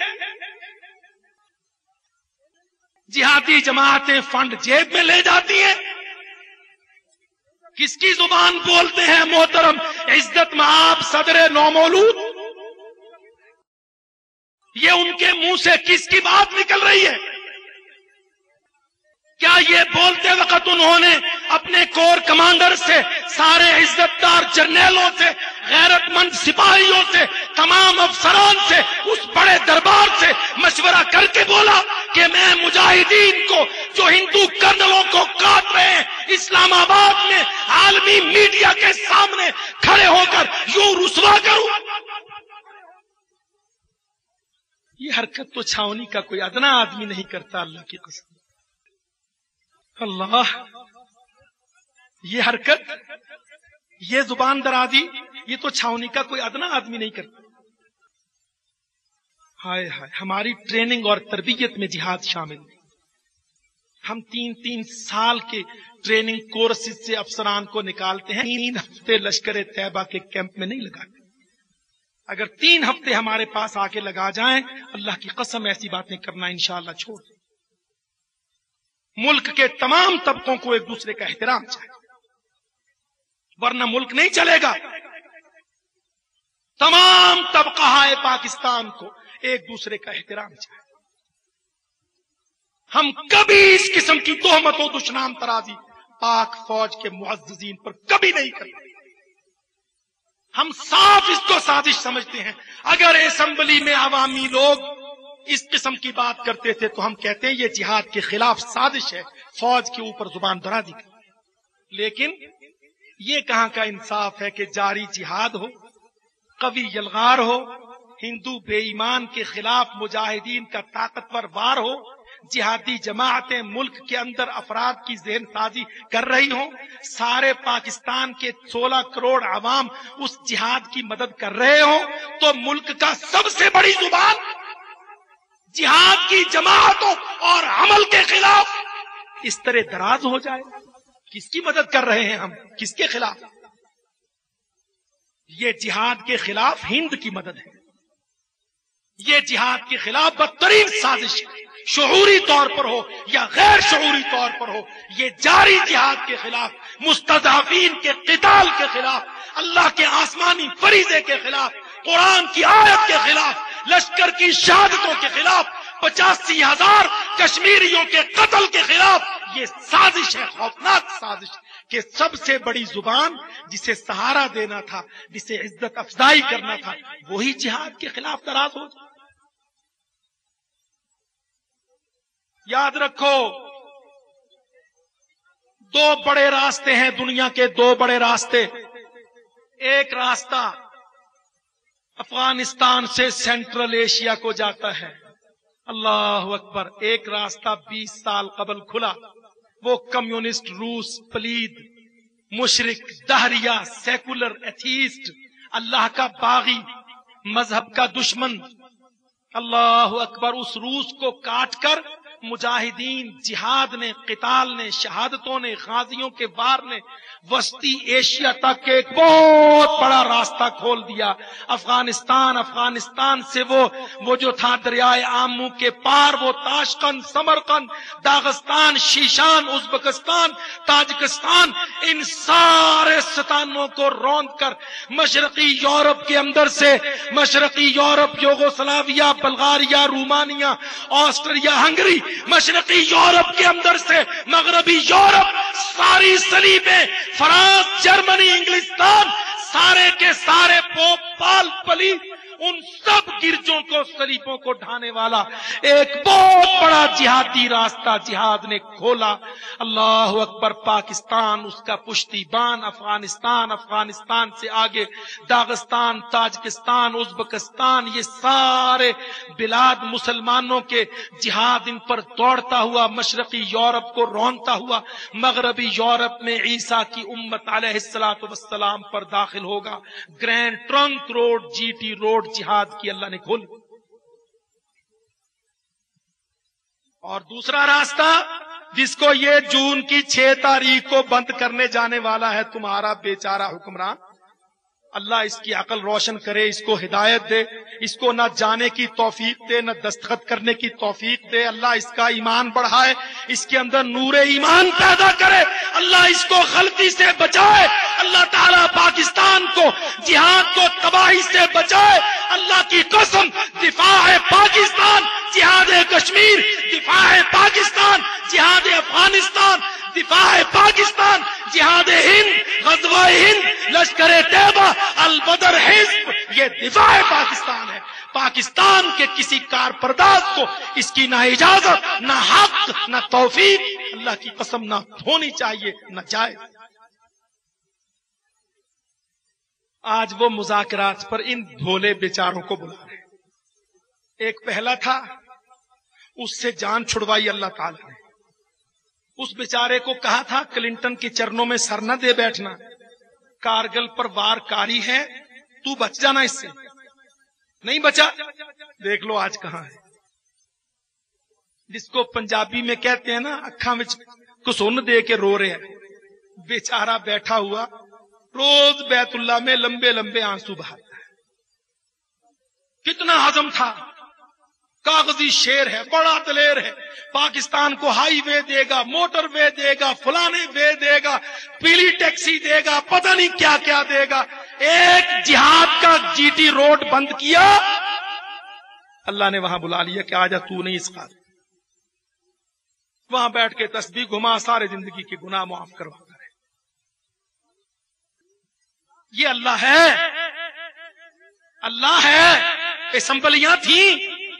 Speaker 2: جہادی جماعتیں فنڈ جیب میں لے جاتی ہیں۔ کس کی زبان بولتے ہیں محترم عزت مآب صدر نومولود؟ یہ ان کے منہ سے کس کی بات نکل رہی ہے؟ کیا یہ بولتے وقت انہوں نے اپنے کور کمانڈر سے، سارے عزت دار جرنیلوں سے، غیرت مند سپاہیوں سے، تمام افسران سے، اس بڑے دربار سے مشورہ کر کے بولا کہ میں مجاہدین کو جو ہندو کرنلوں کو کاٹ رہے ہیں اسلام آباد میں عالمی میڈیا کے سامنے کھڑے ہو کر یوں رسوا کروں؟ یہ حرکت تو چھاونی کا کوئی ادنا آدمی نہیں کرتا، اللہ کی قسم۔ اللہ، یہ حرکت، یہ زبان درازی، یہ تو چھاونی کا کوئی ادنا آدمی نہیں کرتا۔ ہائے ہائے، ہماری ٹریننگ اور تربیت میں جہاد شامل ہے۔ ہم 3 سال کے ٹریننگ کورسز سے افسران کو نکالتے ہیں، 3 ہفتے لشکر طیبہ کے کیمپ میں نہیں لگاتے۔ اگر 3 ہفتے ہمارے پاس آ کے لگا جائیں، اللہ کی قسم ایسی باتیں کرنا انشاءاللہ چھوڑ دیں۔ ملک کے تمام طبقوں کو ایک دوسرے کا احترام چاہیے، ورنہ ملک نہیں چلے گا۔ تمام طبقہ پاکستان کو ایک دوسرے کا احترام چاہیے۔ ہم کبھی اس قسم کی تہمت و دشنام ترازی پاک فوج کے معززین پر کبھی نہیں کرتے۔ ہم صاف اس کو سازش سمجھتے ہیں۔ اگر اسمبلی میں عوامی لوگ اس قسم کی بات کرتے تھے تو ہم کہتے ہیں یہ جہاد کے خلاف سازش ہے، فوج کے اوپر زبان درازی کی۔ لیکن یہ کہاں کا انصاف ہے کہ جاری جہاد ہو، قوی یلغار ہو، ہندو بے ایمان کے خلاف مجاہدین کا طاقتور وار ہو، جہادی جماعتیں ملک کے اندر افراد کی ذہن سازی کر رہی ہوں، سارے پاکستان کے 16 کروڑ عوام اس جہاد کی مدد کر رہے ہوں، تو ملک کا سب سے بڑی زبان جہاد کی جماعتوں اور عمل کے خلاف اس طرح دراز ہو جائے۔ کس کی مدد کر رہے ہیں ہم؟ کس کے خلاف؟ یہ جہاد کے خلاف ہند کی مدد ہے. یہ جہاد کے خلاف بدترین سازش شعوری طور پر ہو یا غیر شعوری طور پر ہو، یہ جاری جہاد کے خلاف، مستضعفین کے قتال کے خلاف، اللہ کے آسمانی فریضے کے خلاف، قرآن کی آیت کے خلاف، لشکر کی شہادتوں کے خلاف، 85,000 کشمیریوں کے قتل کے خلاف یہ سازش ہے، خوفناک سازش کہ سب سے بڑی زبان جسے سہارا دینا تھا، جسے عزت افزائی کرنا تھا، وہی جہاد کے خلاف ناراض ہو جائے. یاد رکھو، دو بڑے راستے ہیں دنیا کے، دو بڑے راستے. ایک راستہ افغانستان سے سینٹرل ایشیا کو جاتا ہے، اللہ اکبر. ایک راستہ 20 سال قبل کھلا، وہ کمیونسٹ روس، پلید، مشرک، دہریہ، سیکولر، ایتھیسٹ، اللہ کا باغی، مذہب کا دشمن. اللہ اکبر. اس روس کو کاٹ کر مجاہدین، جہاد نے، قتال نے، شہادتوں نے، غازیوں کے وار نے وسطی ایشیا تک ایک بہت بڑا راستہ کھول دیا. افغانستان سے وہ جو تھا دریائے آمو کے پار، وہ تاشقند، سمرقند، داغستان، شیشان، ازبکستان، تاجکستان، ان سارے ستانوں کو روند کر مشرقی یورپ کے اندر سے، مشرقی Europe, Yugoslavia, Bulgaria, Romania, Austria, Hungary, مشرقی یورپ کے اندر سے مغربی یورپ، ساری صلیبیں، فرانس، جرمنی، انگلستان، سارے کے سارے پوپ، پال، پلی، ان سب گرجوں کو، صلیبوں کو ڈھانے والا ایک بہت بڑا جہادی راستہ جہاد نے کھولا. اللہ اکبر. پاکستان اس کا پشتی بان، افغانستان سے آگے داغستان، تاجکستان، ازبکستان، یہ سارے بلاد مسلمانوں کے، جہاد ان پر دوڑتا ہوا مشرقی یورپ کو رونتا ہوا مغربی یورپ میں عیسیٰ کی امت علیہ الصلوۃ والسلام پر داخل ہوگا. Grand trunk road, G T road جہاد کی اللہ نے کھولی. اور دوسرا راستہ جس کو یہ جون کی 6 تاریخ کو بند کرنے جانے والا ہے تمہارا بیچارہ حکمران، اللہ اس کی عقل روشن کرے، اس کو ہدایت دے، اس کو نہ جانے کی توفیق دے، نہ دستخط کرنے کی توفیق دے. اللہ اس کا ایمان بڑھائے، اس کے اندر نور ایمان پیدا کرے، اللہ اس کو غلطی سے بچائے. اللہ تعالیٰ پاکستان کو، جہاد کو تباہی سے بچائے. اللہ کی قسم، دفاع پاکستان، جہاد کشمیر، دفاع پاکستان، جہاد افغانستان، دفاع پاکستان، جہاد ہند، غزوہ ہند، لشکر طیبہ، البدر حزب، یہ دفاع پاکستان ہے. پاکستان کے کسی کارپرداز کو اس کی نہ اجازت، نہ حق، نہ توفیق، اللہ کی قسم نہ ہونی چاہیے، نہ جائز. آج وہ مذاکرات پر ان بھولے بیچاروں کو بلا رہے. ایک پہلا تھا، اس سے جان چھڑوائی اللہ تعالی نے. اس بیچارے کو کہا تھا کلنٹن کے چرنوں میں سر نہ دے بیٹھنا، کارگل پر وار کاری ہے، تو بچ جانا اس سے. نہیں بچا، دیکھ لو آج کہاں ہے. جس کو پنجابی میں کہتے ہیں نا اکھاں وچ کسن دے کے رو رہے ہیں، بیچارہ بیٹھا ہوا روز بیت اللہ میں لمبے لمبے آنسو بہاتا ہے. کتنا ہضم تھا، کاغذی شیر ہے، بڑا دلیر ہے، پاکستان کو ہائی وے دے گا، موٹر وے دے گا، فلانے وے دے گا، پیلی ٹیکسی دے گا، پتہ نہیں کیا کیا دے گا. ایک جہاد کا جی ٹی روڈ بند کیا، اللہ نے وہاں بلا لیا کہ آجا تو نہیں اس قابل. وہاں بیٹھ کے تسبیح گھما، سارے زندگی کے گناہ معاف کروا کرے. یہ اللہ ہے، اللہ ہے. اسمبلیاں تھیں،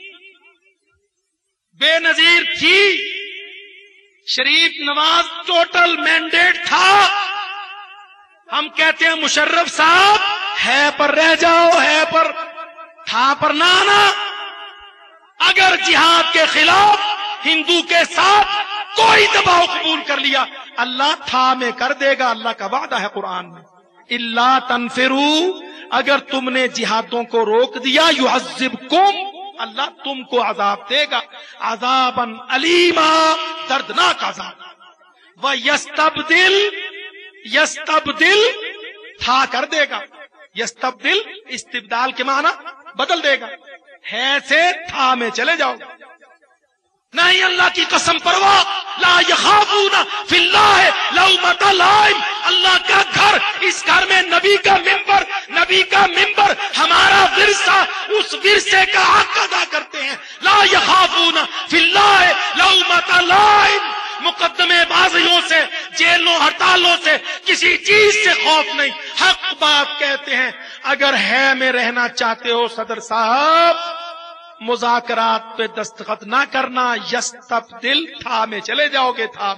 Speaker 2: بے نظیر تھی، شریف نواز ٹوٹل مینڈیٹ تھا. ہم کہتے ہیں مشرف صاحب ہے پر رہ جاؤ، ہے پر تھا پر نہ آنا. اگر جہاد کے خلاف ہندو کے ساتھ کوئی دباؤ قبول کر لیا، اللہ تھا میں کر دے گا. اللہ کا وعدہ ہے قرآن میں، اللہ تنفروا، اگر تم نے جہادوں کو روک دیا، یعذبکم، اللہ تم کو عذاب دے گا، عذاباً علیما، دردناک عذاب. یستبدل تھا کر دے گا. یستبدل استبدال کے معنی بدل دے گا. ہے سے تھا میں چلے جاؤ. نہیں اللہ کی قسم پرواہ. لا یخافون فی اللہ لومۃ لائم. اللہ کا گھر, اس گھر میں نبی کا ممبر ہمارا ورثہ, اس ورثے کا حق ادا کرتے ہیں. لا یخافون فی اللہ لومۃ لائم. مقدمے بازیوں سے, جیلوں ہڑتالوں سے, کسی چیز سے خوف نہیں. حق بات کہتے ہیں. اگر ہے میں رہنا چاہتے ہو صدر صاحب, مذاکرات پہ دستخط نہ کرنا. یستبدل تھا میں چلے جاؤ گے. تھا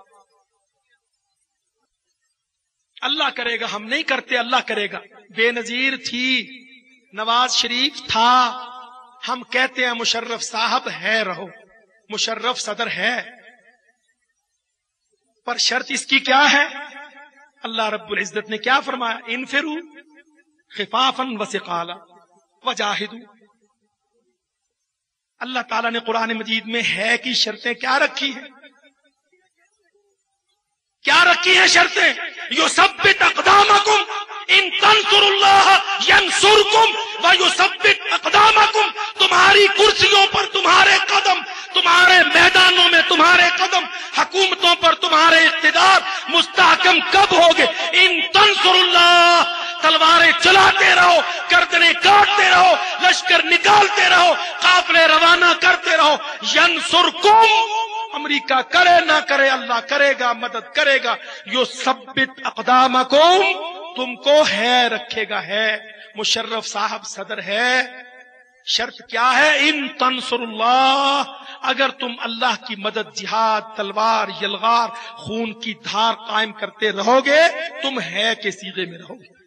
Speaker 2: اللہ کرے گا, ہم نہیں کرتے, اللہ کرے گا. بے نظیر تھی, نواز شریف تھا, ہم کہتے ہیں مشرف صاحب ہے, رہو. مشرف صدر ہے, پر شرط اس کی کیا ہے؟ اللہ رب العزت نے کیا فرمایا؟ انفروا خفافا وثقالا وجاہدوا. اللہ تعالیٰ نے قرآن مجید میں ہے کی شرطیں کیا رکھی ہیں؟ کیا رکھی ہیں شرطیں؟ یثبت اقدامکم ان تنصروا اللہ ینصرکم ویثبت اقدامکم. تمہاری کرسیوں پر تمہارے قدم, تمہارے میدانوں میں تمہارے قدم, حکومتوں پر تمہارے اقتدار مستحکم کب ہوگے؟ ان تنصروا اللہ. تلواریں چلاتے رہو, گردنیں کاٹتے رہو, لشکر نکالتے رہو, قافلے روانہ کرتے رہو. ینصرکم, امریکہ کرے نہ کرے اللہ کرے گا, مدد کرے گا. یثبت اقدامکم, تم کو ہے رکھے گا. ہے مشرف صاحب صدر ہے. شرط کیا ہے؟ ان تنصر اللہ, اگر تم اللہ کی مدد, جہاد, تلوار, یلغار, خون کی دھار قائم کرتے رہو گے, تم ہے کے سیغے میں رہو گے.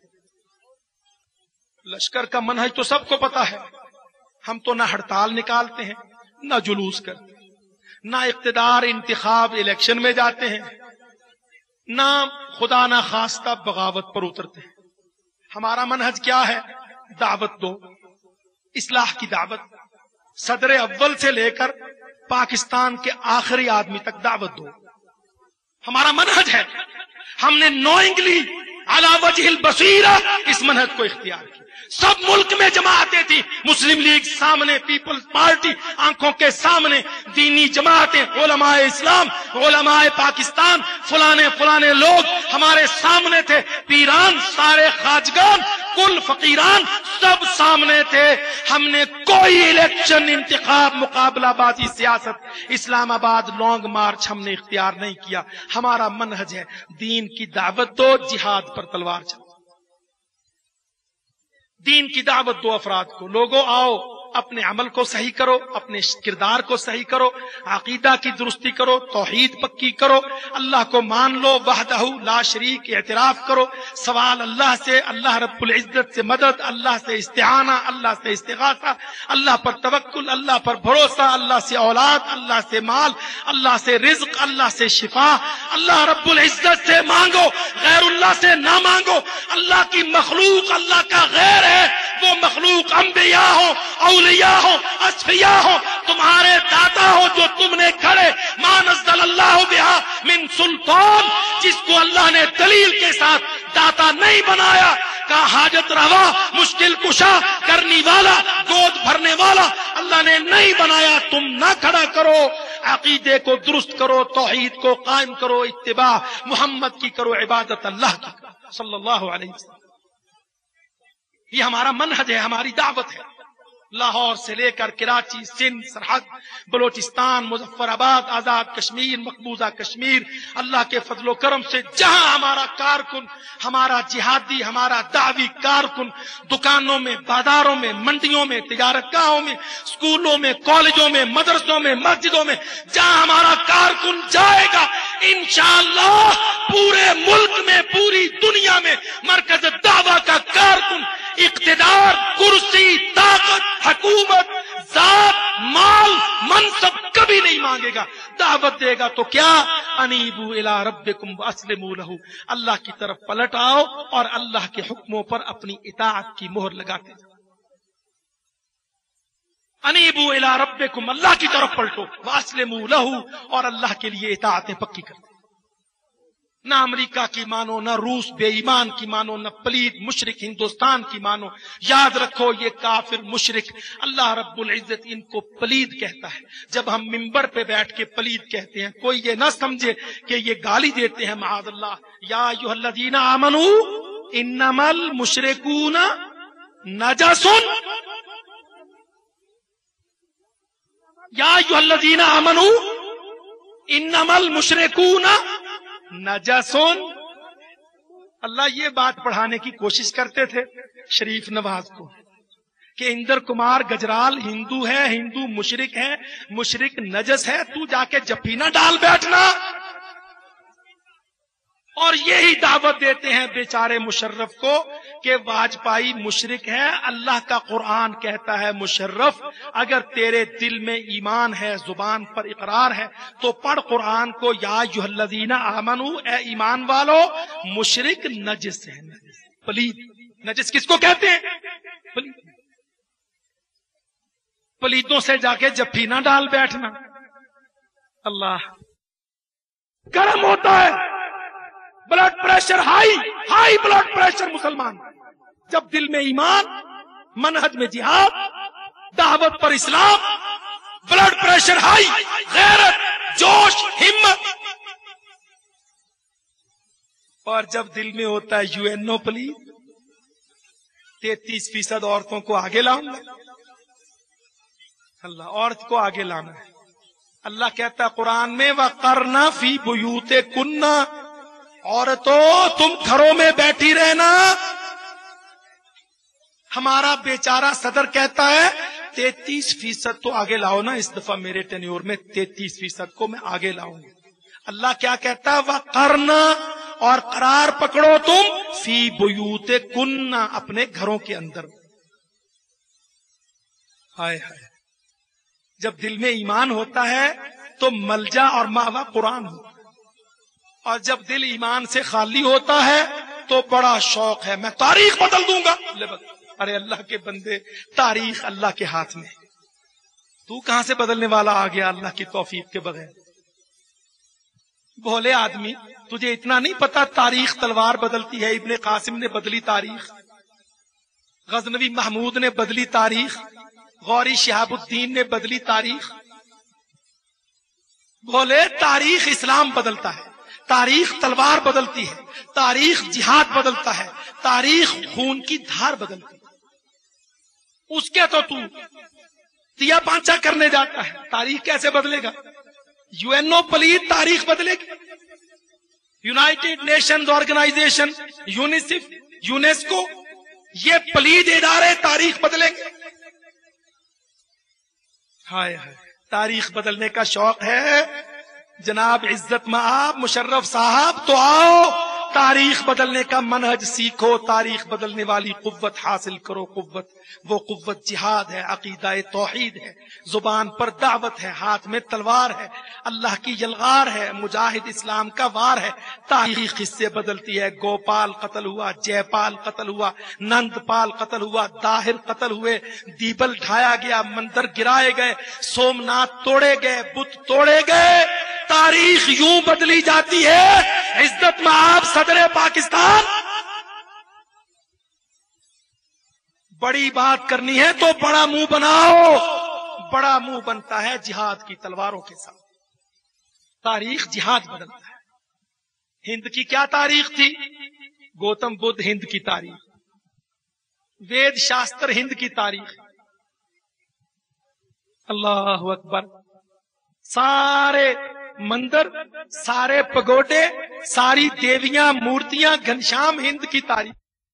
Speaker 2: لشکر کا منہج تو سب کو پتا ہے. ہم تو نہ ہڑتال نکالتے ہیں, نہ جلوس کرتے ہیں, نہ اقتدار انتخاب الیکشن میں جاتے ہیں, نہ خدا نہ خواستہ بغاوت پر اترتے ہیں. ہمارا منہج کیا ہے؟ دعوت دو, اصلاح کی دعوت. صدر اول سے لے کر پاکستان کے آخری آدمی تک دعوت دو. ہمارا منہج ہے. ہم نے نوئنگلی علی وجہ البصیرہ اس منہج کو اختیار کیا. سب ملک میں جماعتیں تھی, مسلم لیگ سامنے, پیپلز پارٹی آنکھوں کے سامنے, دینی جماعتیں, علماء اسلام, علماء پاکستان, فلانے لوگ ہمارے سامنے تھے. پیران, سارے خواجگان, کل فقیران سب سامنے تھے. ہم نے کوئی الیکشن, انتخاب, مقابلہ بازی, سیاست, اسلام آباد لانگ مارچ ہم نے اختیار نہیں کیا. ہمارا منہج ہے دین کی دعوت دو, جہاد پر تلوار چلو. دین کی دعوت دو افراد کو. لوگوں آؤ, اپنے عمل کو صحیح کرو, اپنے کردار کو صحیح کرو, عقیدہ کی درستی کرو, توحید پکی کرو, اللہ کو مان لو, وحدہ لا شریک اعتراف کرو, سوال اللہ سے, اللہ رب العزت سے مدد, اللہ سے استعانہ, اللہ سے استغاثہ, اللہ پر توکل, اللہ پر بھروسہ, اللہ سے اولاد, اللہ سے مال, اللہ سے رزق, اللہ سے شفا. اللہ رب العزت سے مانگو, غیر اللہ سے نہ مانگو. اللہ کی مخلوق اللہ کا غیر ہے, وہ مخلوق انبیاء ہو, اولیاء ہو, اصفیاء ہو, تمہارے داتا ہو جو تم نے کھڑے. ما نزل اللہ بہا من سلطان, جس کو اللہ نے دلیل کے ساتھ داتا نہیں بنایا, کا حاجت روا, مشکل کشا, کرنی والا, گود بھرنے والا اللہ نے نہیں بنایا. تم نہ کھڑا کرو, عقیدے کو درست کرو, توحید کو قائم کرو, اتباع محمد کی کرو, عبادت اللہ کی کرو صلی اللہ علیہ وسلم. یہ ہمارا منہج ہے, ہماری دعوت ہے. لاہور سے لے کر کراچی, سندھ, سرحد, بلوچستان, مظفر آباد, آزاد کشمیر, مقبوضہ کشمیر, اللہ کے فضل و کرم سے جہاں ہمارا کارکن, ہمارا جہادی, ہمارا دعوی کارکن دکانوں میں, بازاروں میں, منڈیوں میں, تجارت گاہوں میں, اسکولوں میں, کالجوں میں, مدرسوں میں, مسجدوں میں, جہاں ہمارا کارکن جائے گا انشاءاللہ پورے ملک میں, پوری دنیا میں مرکز دعویٰ کا کارکن اقتدار, کرسی, طاقت, حکومت, ذات, مال, منصب کبھی نہیں مانگے گا, دعوت دے گا. تو کیا؟ انیبوا الی ربکم واسلموا لہ, اللہ کی طرف پلٹ آؤ اور اللہ کے حکموں پر اپنی اطاعت کی مہر لگاتے جاؤ. انیبوا الی ربکم, اللہ کی طرف پلٹو, واسلموا لہ, اور اللہ کے لیے اطاعتیں پکی کرتے. نہ امریکہ کی مانو، نہ روس بے ایمان کی مانو، نہ پلید مشرک ہندوستان کی مانو. یاد رکھو یہ کافر مشرک اللہ رب العزت ان کو پلید کہتا ہے. جب ہم ممبر پہ بیٹھ کے پلید کہتے ہیں کوئی یہ نہ سمجھے کہ یہ گالی دیتے ہیں، معاذ اللہ. یا ایھا الذین آمنوا انما المشرکون نجس، یا ایھا الذین آمنوا انما المشرکون نجسون. اللہ یہ بات پڑھانے کی کوشش کرتے تھے شریف نواز کو کہ اندر کمار گجرال ہندو ہے، ہندو مشرک ہے، مشرک نجس ہے، تو جا کے جپی نہ ڈال بیٹھنا. اور یہی دعوت دیتے ہیں بیچارے مشرف کو کہ واجپائی مشرک ہے. اللہ کا قرآن کہتا ہے مشرف اگر تیرے دل میں ایمان ہے، زبان پر اقرار ہے تو پڑھ قرآن کو. یا ایھا الذین آمنوا، اے ایمان والو، مشرک نجس ہے، نجس پلید. نجس کس کو کہتے ہیں؟ پلید. پلیدوں سے جا کے جپھی نہ ڈال بیٹھنا. اللہ گرم ہوتا ہے، blood pressure high blood pressure مسلمان. جب دل میں ایمان، منہج میں جہاد، دعوت پر اسلام، بلڈ پریشر ہائی، غیرت، جوش، ہمت. اور جب دل میں ہوتا ہے یو این او پلیز، 33% عورتوں کو آگے لاؤں گا. اللہ عورت کو آگے لانا ہے. اللہ کہتا ہے قرآن میں وَقَرْنَ فِي بُيُوتِكُنَّ، عورتوں تم گھروں میں بیٹھی رہنا. ہمارا بیچارہ صدر کہتا ہے 33% تو آگے لاؤ نا. اس دفعہ میرے ٹینیور میں 33% کو میں آگے لاؤں گا. اللہ کیا کہتا ہے وَقَرْنَ، اور قرار پکڑو تم فی بیوتکن، اپنے گھروں کے اندر. ہائے ہائے، جب دل میں ایمان ہوتا ہے تو ملجا اور ماوا قرآن ہوتا ہے. اور جب دل ایمان سے خالی ہوتا ہے تو بڑا شوق ہے میں تاریخ بدل دوں گا. ارے اللہ کے بندے، تاریخ اللہ کے ہاتھ میں. تو کہاں سے بدلنے والا آ گیا اللہ کی توفیق کے بغیر؟ بھولے آدمی، تجھے اتنا نہیں پتا تاریخ تلوار بدلتی ہے. ابن قاسم نے بدلی تاریخ، غزنوی محمود نے بدلی تاریخ، غوری شہاب الدین نے بدلی تاریخ. بھولے تاریخ اسلام بدلتا ہے، تاریخ تلوار بدلتی ہے، تاریخ جہاد بدلتا ہے، تاریخ خون کی دھار بدلتی ہے. اس کے تو دیا پانچا کرنے جاتا ہے. تاریخ کیسے بدلے گا؟ یو این او پلید تاریخ بدلے گی؟ United Nations organisation, UNICEF, UNESCO, یہ پلید ادارے تاریخ بدلیں گے؟ ہائے ہائے، تاریخ بدلنے کا شوق ہے جناب عزت مآب مشرف صاحب؟ تو آؤ تاریخ بدلنے کا منہج سیکھو. تاریخ بدلنے والی قوت حاصل کرو. قوت، وہ قوت جہاد ہے، عقیدہ توحید ہے، زبان پر دعوت ہے، ہاتھ میں تلوار ہے، اللہ کی یلغار ہے، مجاہد اسلام کا وار ہے. تاریخ اس سے بدلتی ہے. گوپال قتل ہوا، جے پال قتل ہوا، نند پال قتل ہوا، داہر قتل ہوئے، دیبل ڈھایا گیا، مندر گرائے گئے، سومناتھ توڑے گئے، بت توڑے گئے. تاریخ یوں بدلی جاتی ہے. عزت مآب صدر پاکستان، بڑی بات کرنی ہے تو بڑا منہ بناؤ. بڑا منہ بنتا ہے جہاد کی تلواروں کے ساتھ. تاریخ جہاد بدلتا ہے. ہند کی کیا تاریخ تھی؟ گوتم بدھ ہند کی تاریخ، وید شاستر ہند کی تاریخ. اللہ اکبر. سارے مندر، سارے پگوڈے، ساری دیویاں مورتیاں گھنشام ہند کی تاریخ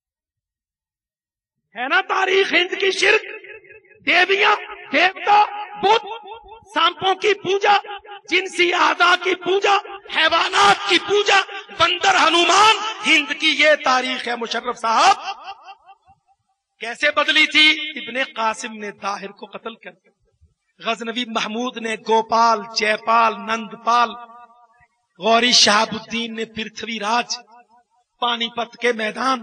Speaker 2: ہے نا. تاریخ ہند کی شرک، دیویاں، دیوتا، بت، سانپوں کی پوجا، جنسی اعضاء کی پوجا، حیوانات کی پوجا، بندر، ہنومان، ہند کی یہ تاریخ ہے. مشرف صاحب کیسے بدلی تھی؟ ابن قاسم نے داہر کو قتل کر دیا، غزنوی محمود نے گوپال، جے پال، نند پال، غوری شہاب الدین نے پرتھوی راج، پانی پت کے میدان،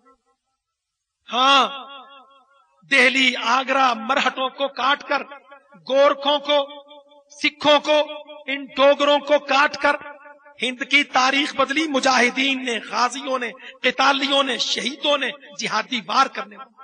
Speaker 2: ہاں دہلی، آگرہ، مرہٹوں کو کاٹ کر، گورکھوں کو، سکھوں کو، ان ڈوگروں کو کاٹ کر ہند کی تاریخ بدلی مجاہدین نے، غازیوں نے، قتالیوں نے، شہیدوں نے، جہادی وار کرنے والے۔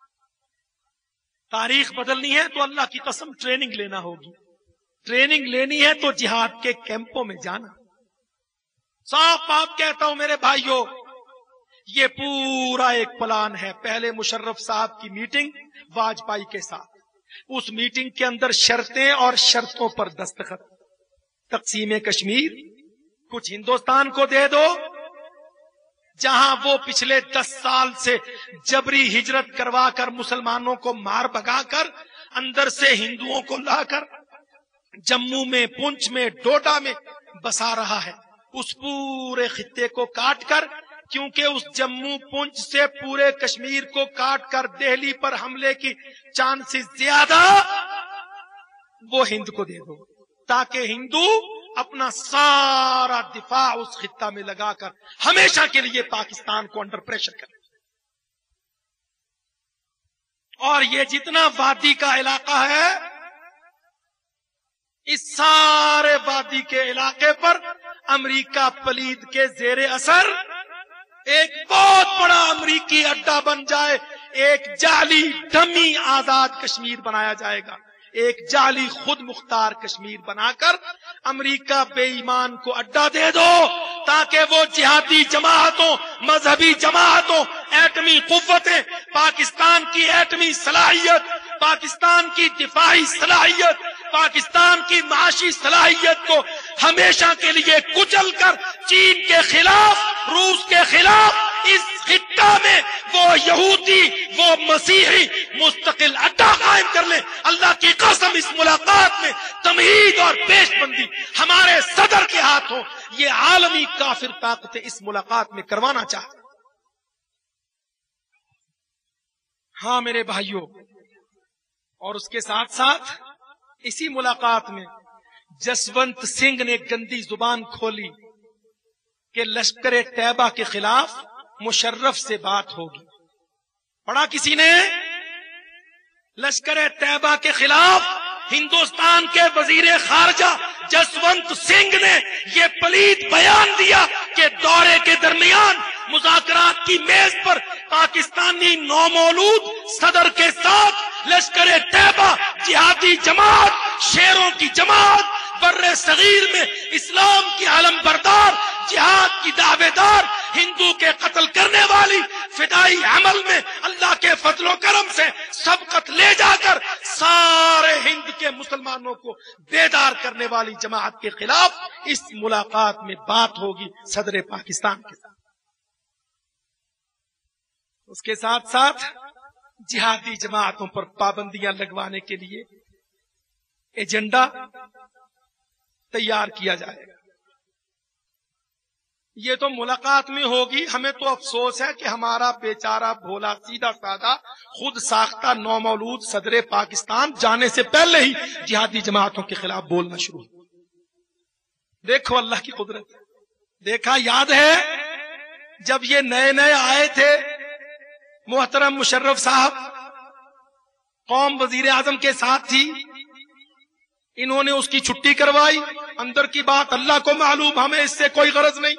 Speaker 2: تاریخ بدلنی ہے تو اللہ کی قسم ٹریننگ لینا ہوگی، ٹریننگ لینی ہے تو جہاد کے کیمپوں میں جانا۔ صاف بات کہتا ہوں میرے بھائیوں، یہ پورا ایک پلان ہے۔ پہلے مشرف صاحب کی میٹنگ واجپئی کے ساتھ، اس میٹنگ کے اندر شرطیں اور شرطوں پر دستخط، تقسیم کشمیر کچھ ہندوستان کو دے دو، جہاں وہ پچھلے 10 سال سے جبری ہجرت کروا کر مسلمانوں کو مار بھگا کر اندر سے ہندوؤں کو لا کر جموں میں، پونچھ میں، ڈوڈا میں بسا رہا ہے، اس پورے خطے کو کاٹ کر، کیونکہ اس جموں پونچھ سے پورے کشمیر کو کاٹ کر دہلی پر حملے کی چانسز زیادہ، وہ ہند کو دے دو تاکہ ہندو اپنا سارا دفاع اس خطہ میں لگا کر ہمیشہ کے لیے پاکستان کو انڈر پریشر کرے۔ اور یہ جتنا وادی کا علاقہ ہے، اس سارے وادی کے علاقے پر امریکہ پلید کے زیر اثر ایک بہت بڑا امریکی اڈا بن جائے، ایک جعلی ڈمی آزاد کشمیر بنایا جائے گا، ایک جعلی خود مختار کشمیر بنا کر امریکہ بے ایمان کو اڈا دے دو تاکہ وہ جہادی جماعتوں، مذہبی جماعتوں، ایٹمی قوتیں، پاکستان کی ایٹمی صلاحیت، پاکستان کی دفاعی صلاحیت، پاکستان کی معاشی صلاحیت کو ہمیشہ کے لیے کچل کر چین کے خلاف، روس کے خلاف اس خطہ میں وہ یہودی، وہ مسیحی مستقل اڈا قائم کر لیں۔ اللہ کی قسم اس ملاقات میں تمہید اور پیش بندی ہمارے صدر کے ہاتھوں یہ عالمی کافر طاقتیں اس ملاقات میں کروانا چاہتے۔ ہاں میرے بھائیوں، اور اس کے ساتھ ساتھ اسی ملاقات میں جسونت سنگھ نے گندی زبان کھولی کہ لشکر طیبہ کے خلاف مشرف سے بات ہوگی۔ پڑھا کسی نے؟ لشکر طیبہ کے خلاف ہندوستان کے وزیر خارجہ جسونت سنگھ نے یہ پلید بیان دیا کہ دورے کے درمیان مذاکرات کی میز پر پاکستانی نومولود صدر کے ساتھ لشکر طیبہ جہادی جماعت، شیروں کی جماعت، بر صغیر میں اسلام کی علم بردار، جہاد کی دعوے دار، ہندو کے قتل کرنے والی، فدائی عمل میں اللہ کے فضل و کرم سے سبقت لے جا کر سارے ہند کے مسلمانوں کو بیدار کرنے والی جماعت کے خلاف اس ملاقات میں بات ہوگی صدر پاکستان کے ساتھ۔ اس کے ساتھ ساتھ جہادی جماعتوں پر پابندیاں لگوانے کے لیے ایجنڈا تیار کیا جائے گا۔ یہ تو ملاقات میں ہوگی۔ ہمیں تو افسوس ہے کہ ہمارا بیچارہ بھولا سیدھا سادہ خود ساختہ نومولود صدر پاکستان جانے سے پہلے ہی جہادی جماعتوں کے خلاف بولنا شروع ہو۔ دیکھو اللہ کی قدرت، دیکھا یاد ہے جب یہ نئے نئے آئے تھے محترم مشرف صاحب، قوم وزیر اعظم کے ساتھ تھی، انہوں نے اس کی چھٹی کروائی۔ اندر کی بات اللہ کو معلوم، ہمیں اس سے کوئی غرض نہیں۔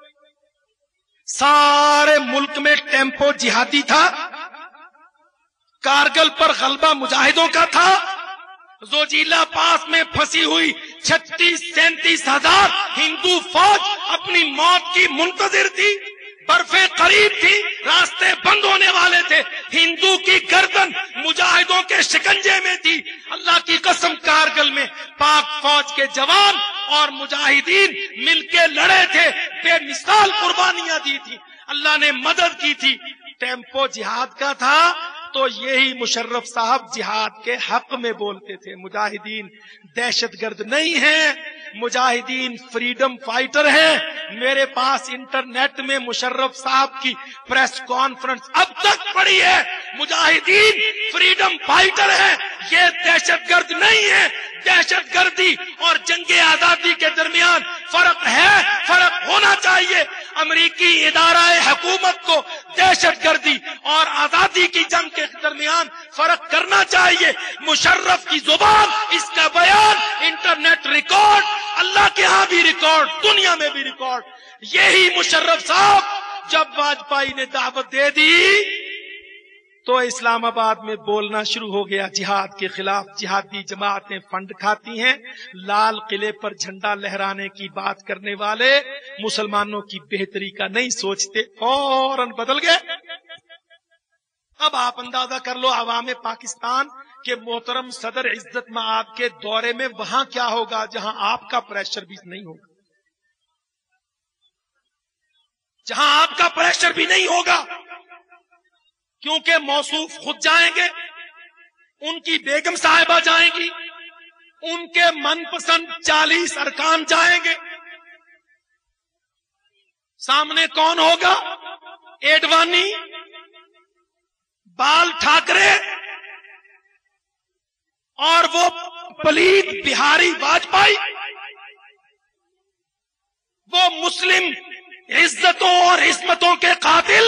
Speaker 2: سارے ملک میں ٹیمپو جہادی تھا، کارگل پر غلبہ مجاہدوں کا تھا، زوجیلا پاس میں پھنسی ہوئی 36-37 ہزار ہندو فوج اپنی موت کی منتظر تھی، برفیں قریب تھی، راستے بند ہونے والے تھے، ہندو کی گردن مجاہدوں کے شکنجے میں تھی۔ اللہ کی قسم کارگل میں پاک فوج کے جوان اور مجاہدین مل کے لڑے تھے، بے مثال قربانیاں دی تھی، اللہ نے مدد کی تھی۔ ٹیمپو جہاد کا تھا تو یہی مشرف صاحب جہاد کے حق میں بولتے تھے۔ مجاہدین دہشت گرد نہیں ہیں، مجاہدین فریڈم فائٹر ہیں۔ میرے پاس انٹرنیٹ میں مشرف صاحب کی پریس کانفرنس اب تک پڑی ہے، مجاہدین فریڈم فائٹر ہیں، یہ دہشت گرد نہیں ہے۔ دہشت گردی اور جنگ آزادی کے درمیان فرق ہے، فرق ہونا چاہیے۔ امریکی ادارہ حکومت کو دہشت گردی اور آزادی کی جنگ کے درمیان فرق کرنا چاہیے. مشرف کی زبان، اس کا بیان، انٹرنیٹ ریکارڈ، اللہ کے ہاں بھی ریکارڈ، دنیا میں بھی ریکارڈ. یہی مشرف صاحب جب واجپئی نے دعوت دے دی تو اسلام آباد میں بولنا شروع ہو گیا جہاد کے خلاف. جہادی جماعتیں فنڈ کھاتی ہیں. لال قلعے پر جھنڈا لہرانے کی بات کرنے والے مسلمانوں کی بہتری کا نہیں سوچتے، فوراً بدل گئے. اب آپ اندازہ کر لو عوام پاکستان کے محترم صدر عزت مآب کے دورے میں وہاں کیا ہوگا جہاں آپ کا پریشر بھی نہیں ہوگا، جہاں آپ کا پریشر بھی نہیں ہوگا. کیونکہ موصوف خود جائیں گے، ان کی بیگم صاحبہ جائیں گی، ان کے من پسند 40 ارکان جائیں گے. سامنے کون ہوگا؟ ایڈوانی، بال ٹھاکرے اور وہ پلیت بہاری واجپئی، وہ مسلم عزتوں اور عصمتوں کے قاتل،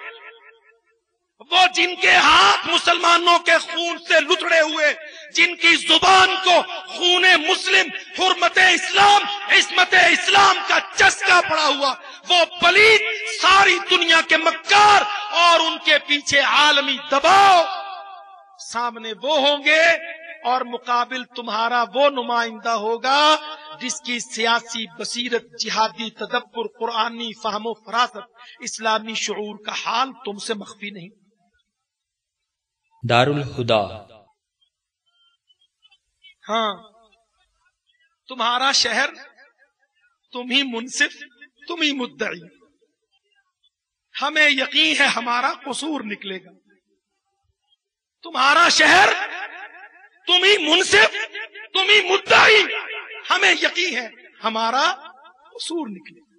Speaker 2: وہ جن کے ہاتھ مسلمانوں کے خون سے لتڑے ہوئے، جن کی زبان کو خون مسلم، حرمت اسلام، عصمت اسلام کا چسکا پڑا ہوا، وہ پلید ساری دنیا کے مکار اور ان کے پیچھے عالمی دباؤ. سامنے وہ ہوں گے اور مقابل تمہارا وہ نمائندہ ہوگا جس کی سیاسی بصیرت، جہادی تدبر، قرآنی فہم و فراست، اسلامی شعور کا حال تم سے مخفی نہیں.
Speaker 1: دارالہدا.
Speaker 2: ہاں، تمہارا شہر، تم ہی منصف، تم ہی مدعی. ہمیں یقین ہے ہمارا قصور نکلے گا. تمہارا شہر، تم ہی منصف، تم ہی مدعی. ہمیں یقین ہے ہمارا قصور نکلے گا.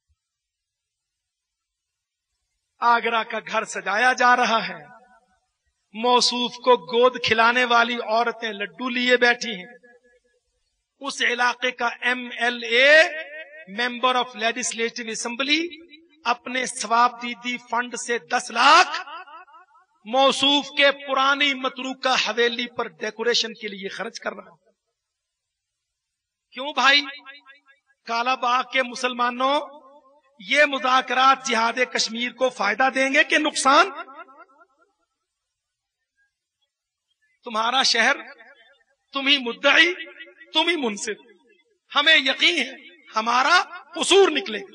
Speaker 2: آگرہ کا گھر سجایا جا رہا ہے. موصوف کو گود کھلانے والی عورتیں لڈو لیے بیٹھی ہیں. اس علاقے کا MLA، member of legislative assembly, اپنے ثواب دیدی فنڈ سے 10 لاکھ موصوف کے پرانی متروکہ حویلی پر ڈیکوریشن کے لیے خرچ کر رہا. کیوں بھائی؟ کالا باغ کے مسلمانوں، یہ مذاکرات جہاد کشمیر کو فائدہ دیں گے کہ نقصان؟ تمہارا شہر، تم ہی مدعی، تم ہی منصف. ہمیں یقین ہے ہمارا قصور نکلے گا.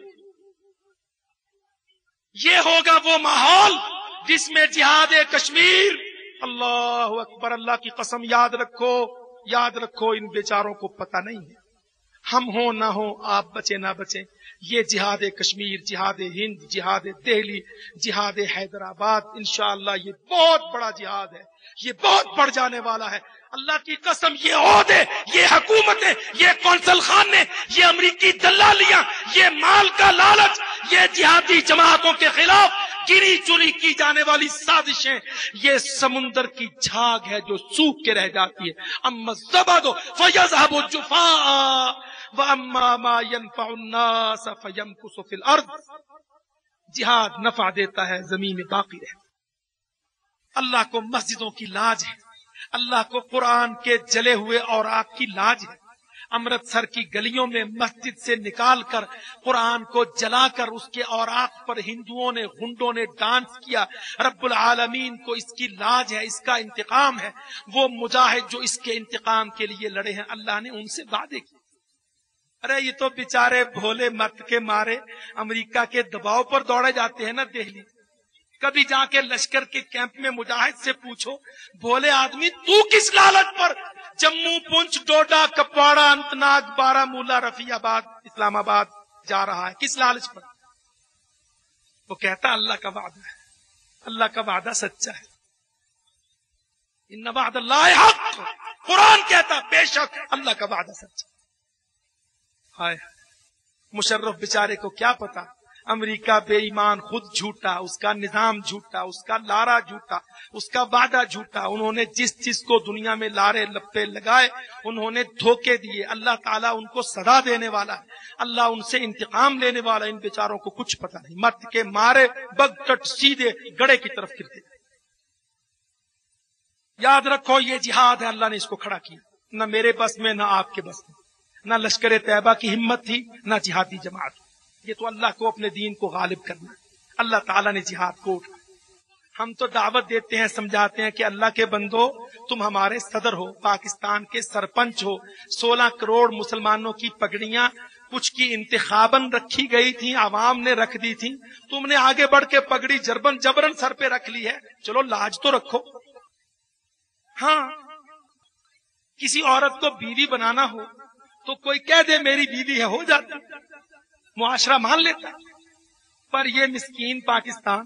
Speaker 2: یہ ہوگا وہ ماحول جس میں جہاد کشمیر، اللہ اکبر، اللہ کی قسم، یاد رکھو، یاد رکھو، ان بیچاروں کو پتہ نہیں ہے. ہم ہوں نہ ہوں، آپ بچے نہ بچیں، یہ جہاد کشمیر، جہاد ہند، جہاد دہلی، جہاد حیدرآباد، انشاءاللہ یہ بہت بڑا جہاد ہے، یہ بہت بڑھ جانے والا ہے. اللہ کی قسم، یہ عہدے، یہ حکومتیں، یہ کونسل خانے، یہ امریکی دلالیاں، یہ مال کا لالچ، یہ جہادی جماعتوں کے خلاف گری چوری کی جانے والی سازشیں، یہ سمندر کی جھاگ ہے جو سوکھ کے رہ جاتی ہے. اما الزبد فیذهب جفاء واما ما ينفع الناس فيمكث في الارض. جہاد نفع دیتا ہے، زمین میں باقی رہتا. اللہ کو مسجدوں کی لاج ہے، اللہ کو قرآن کے جلے ہوئے اوراق کی لاج ہے. امرتسر کی گلیوں میں مسجد سے نکال کر قرآن کو جلا کر اس کے اوراق پر ہندوؤں نے، غنڈوں نے ڈانس کیا. رب العالمین کو اس کی لاج ہے، اس کا انتقام ہے. وہ مجاہد جو اس کے انتقام کے لیے لڑے ہیں، اللہ نے ان سے وعدے کیے. ارے یہ تو بیچارے بھولے مت کے مارے امریکہ کے دباؤ پر دوڑے جاتے ہیں نا دہلی. کبھی جا کے لشکر کے کیمپ میں مجاہد سے پوچھو، بھولے آدمی، تو کس لالچ پر جموں، پنچ، ڈوڈا، کپواڑہ، انتناگ، بارہ رفیع آباد، اسلام آباد جا رہا ہے؟ کس لالچ پر؟ وہ کہتا اللہ کا وعدہ ہے، اللہ کا وعدہ سچا ہے. ان وعد اللہ حق. قرآن کہتا بے شک اللہ کا وعدہ سچا. ہائے، مشرف بیچارے کو کیا پتا امریکہ بے ایمان، خود جھوٹا، اس کا نظام جھوٹا، اس کا لارا جھوٹا، اس کا وعدہ جھوٹا. انہوں نے جس کو دنیا میں لارے لپے لگائے انہوں نے دھوکے دیے. اللہ تعالیٰ ان کو سزا دینے والا ہے، اللہ ان سے انتقام لینے والا. ان بیچاروں کو کچھ پتہ نہیں، مت کے مارے بگٹٹ سیدھے گڑے کی طرف گرتے. یاد رکھو یہ جہاد ہے، اللہ نے اس کو کھڑا کیا. نہ میرے بس میں، نہ آپ کے بس میں، نہ لشکر طیبہ کی ہمت تھی، نہ جہادی جماعت. یہ تو اللہ کو اپنے دین کو غالب کرنا ہے. اللہ تعالیٰ نے جہاد کو اٹھایا. ہم تو دعوت دیتے ہیں، سمجھاتے ہیں کہ اللہ کے بندو تم ہمارے صدر ہو، پاکستان کے سرپنچ ہو. 16 کروڑ مسلمانوں کی پگڑیاں کچھ کی انتخاباً رکھی گئی تھیں، عوام نے رکھ دی تھی. تم نے آگے بڑھ کے پگڑی جبرن سر پہ رکھ لی ہے. چلو لاج تو رکھو. ہاں کسی عورت کو بیوی بنانا ہو تو کوئی کہہ دے میری بیوی ہے، ہو جاتا، معاشرہ مان لیتا. پر یہ مسکین پاکستان،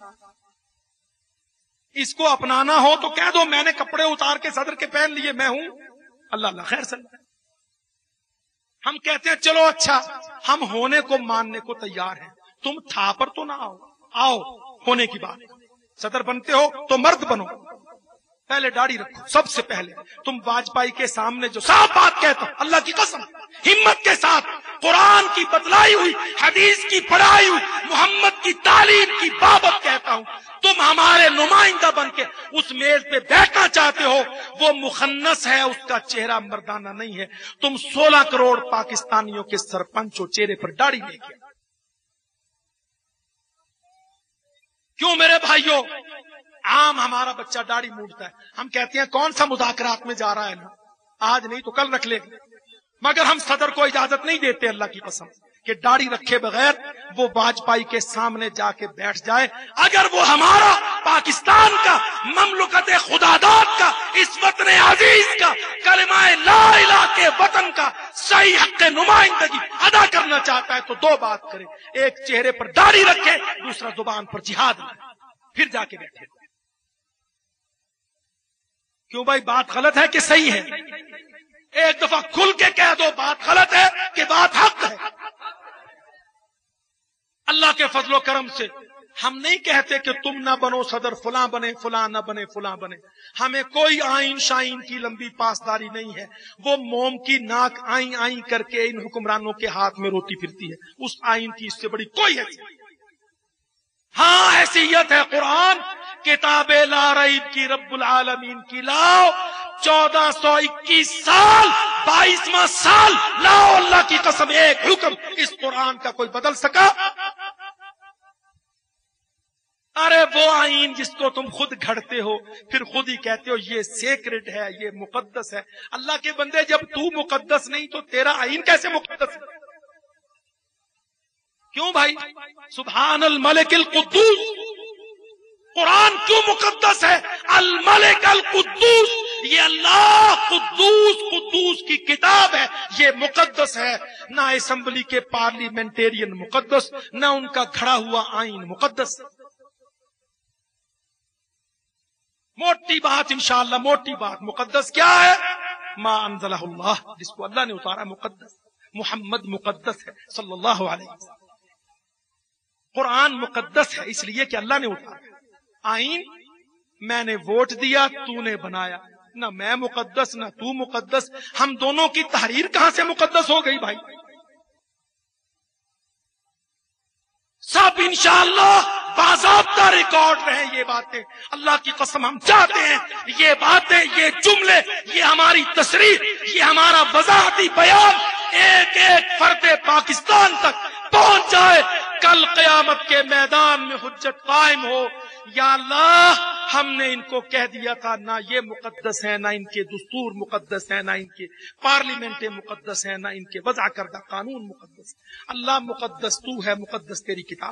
Speaker 2: اس کو اپنانا ہو تو کہہ دو میں نے کپڑے اتار کے صدر کے پہن لیے، میں ہوں. اللہ خیر سن. ہم کہتے ہیں چلو اچھا ہم ہونے کو ماننے کو تیار ہیں، تم تھا پر تو نہ آؤ ہونے کی بات. صدر بنتے ہو تو مرد بنو، پہلے داڑھی رکھو. سب سے پہلے تم واجپئی کے سامنے جو صاف بات کہتا ہوں، اللہ کی قسم ہمت کے ساتھ قرآن کی بتلائی ہوئی، حدیث کی پڑھائی ہوئی، محمد کی تعلیم کی بابت کہتا ہوں، تم ہمارے نمائندہ بن کے اس میز پہ بیٹھنا چاہتے ہو. وہ مخنث ہے، اس کا چہرہ مردانہ نہیں ہے. تم 16 کروڑ پاکستانیوں کے سرپنچ ہو، چہرے پر داڑھی لے کے. کیوں میرے بھائیوں؟ عام ہمارا بچہ داڑھی موڑتا ہے، ہم کہتے ہیں کون سا مذاکرات میں جا رہا ہے نا، آج نہیں تو کل رکھ لے گا. مگر ہم صدر کو اجازت نہیں دیتے اللہ کی قسم کہ داڑھی رکھے بغیر وہ واجپئی کے سامنے جا کے بیٹھ جائے. اگر وہ ہمارا پاکستان کا، مملکت خداداد کا، اس وطن عزیز کا، کلمہ لا الہ کے وطن کا صحیح حق نمائندگی ادا کرنا چاہتا ہے تو دو بات کرے، ایک چہرے پر داڑھی رکھے، دوسرا زبان پر جہاد لائے، پھر جا کے بیٹھے. کیوں بھائی بات غلط ہے کہ صحیح ہے؟ ایک دفعہ کھل کے کہہ دو بات غلط ہے کہ بات حق ہے. اللہ کے فضل و کرم سے ہم نہیں کہتے کہ تم نہ بنو صدر، فلاں بنے، فلاں نہ بنے، فلاں بنے. ہمیں کوئی آئین شائن کی لمبی پاسداری نہیں ہے. وہ موم کی ناک آئیں آئیں کر کے ان حکمرانوں کے ہاتھ میں روتی پھرتی ہے، اس آئین کی اس سے بڑی کوئی حیثیت. ہاں حیثیت ہے قرآن، کتاب لا ریب کی، رب العالمین کی لاؤ. 1421 سال، 22واں سال لاؤ. اللہ کی قسم ایک حکم اس قرآن کا کوئی بدل سکا؟ ارے وہ آئین جس کو تم خود گھڑتے ہو، پھر خود ہی کہتے ہو یہ سیکرڈ ہے، یہ مقدس ہے. اللہ کے بندے جب تو مقدس نہیں تو تیرا آئین کیسے مقدس ہے؟ کیوں بھائی؟ سبحان الملک القدوس. قرآن کیوں مقدس ہے؟ الملک القدوس. یہ اللہ قدوس کی کتاب ہے، یہ مقدس ہے. نہ اسمبلی کے پارلیمنٹیرین مقدس، نہ ان کا کھڑا ہوا آئین مقدس. موٹی بات انشاءاللہ، موٹی بات. مقدس کیا ہے؟ ما انزلہ اللہ، جس کو اللہ نے اتارا مقدس. محمد مقدس ہے صلی اللہ علیہ وسلم. قرآن مقدس ہے اس لیے کہ اللہ نے اتارا. آئین میں نے ووٹ دیا، تو نے بنایا. نہ میں مقدس نہ تو مقدس. ہم دونوں کی تحریر کہاں سے مقدس ہو گئی بھائی؟ سب انشاءاللہ باضابطہ ریکارڈ رہے یہ باتیں. اللہ کی قسم ہم چاہتے ہیں یہ باتیں، یہ جملے، یہ ہماری تصریح، یہ ہمارا وضاحتی بیان ایک ایک فرد پاکستان تک پہنچ جائے. کل قیامت کے میدان میں حجت قائم ہو، یا اللہ ہم نے ان کو کہہ دیا تھا نہ یہ مقدس ہے، نہ ان کے دستور مقدس ہے، نہ ان کے پارلیمنٹیں مقدس ہیں، نہ ان کے وضع کردہ قانون مقدس. اللہ مقدس تو ہے، مقدس تیری کتاب.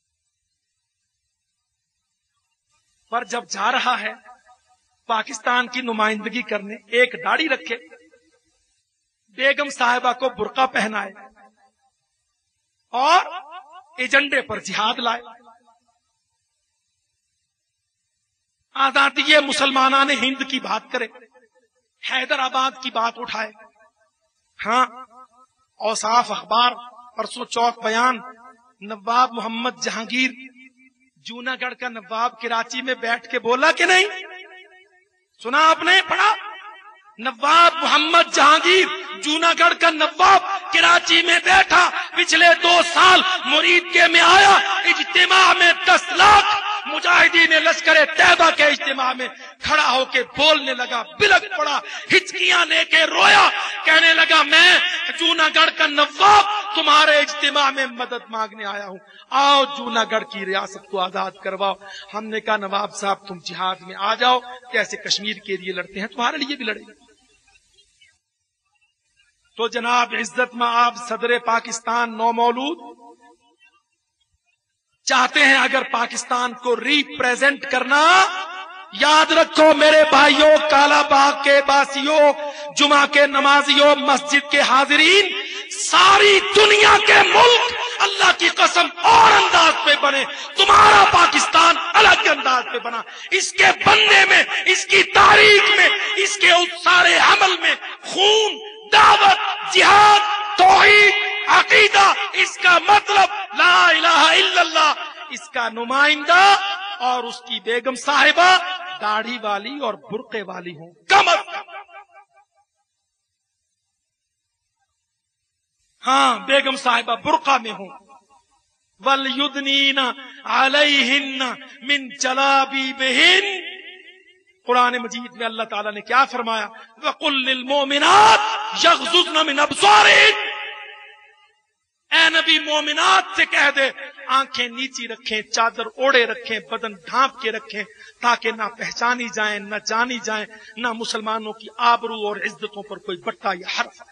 Speaker 2: پر جب جا رہا ہے پاکستان کی نمائندگی کرنے، ایک داڑھی رکھے، بیگم صاحبہ کو برقع پہنائے اور ایجنڈے پر جہاد لائے. آزادی مسلمانان ہند کی بات کرے، حیدرآباد کی بات اٹھائے. ہاں اوصاف اخبار، پرسوں چوک بیان، نواب محمد جہانگیر جوناگڑھ کا نواب کراچی میں بیٹھ کے بولا کہ نہیں؟ سنا آپ نے؟ پڑھا؟ نواب محمد جہانگیر جوناگڑھ کا نواب کراچی میں بیٹھا، پچھلے 2 سال مرید کے میں آیا، اجتماع میں 10 لاکھ مجاہدین لشکر طیبہ کے اجتماع میں کھڑا ہو کے بولنے لگا، بلک پڑا، ہچکیاں لے کے رویا، کہنے لگا میں جوناگڑھ کا نواب تمہارے اجتماع میں مدد مانگنے آیا ہوں، آؤ جوناگڑھ کی ریاست کو آزاد کرواؤ۔ ہم نے کہا نواب صاحب تم جہاد میں آ جاؤ، کیسے کشمیر کے لیے لڑتے ہیں تمہارے لیے بھی لڑیں گے۔ تو جناب عزت مآب صدر پاکستان نومولود چاہتے ہیں اگر پاکستان کو ریپریزنٹ کرنا، یاد رکھو میرے بھائیوں، کالا باغ کے باسیوں، جمعہ کے نمازیوں، مسجد کے حاضرین، ساری دنیا کے ملک اللہ کی قسم اور انداز پہ بنے، تمہارا پاکستان الگ انداز پہ بنا، اس کے بننے میں، اس کی تاریخ میں، اس کے اس سارے عمل میں خون، دعوت، جہاد، توحید، عقیدہ، اس کا مطلب لا الہ الا اللہ، اس کا نمائندہ اور اس کی بیگم صاحبہ داڑھی والی اور برقعے والی ہوں کم از کم۔ ہاں بیگم صاحبہ برقع میں ہوں۔ وَلْيُدْنِينَ عَلَيْهِنَّ مِنْ جَلَابِيبِهِنَّ، قرآن مجید میں اللہ تعالیٰ نے کیا فرمایا؟ وَقُلْ لِلْمُؤْمِنَاتِ يَغْضُضْنَ مِنْ أَبْصَارِهِنَّ، اے نبی مومنات سے کہہ دے آنکھیں نیچی رکھیں، چادر اوڑے رکھیں، بدن ڈھانپ کے رکھیں، تاکہ نہ پہچانی جائیں، نہ جانی جائیں، نہ مسلمانوں کی آبرو اور عزتوں پر کوئی بٹا یا حرف۔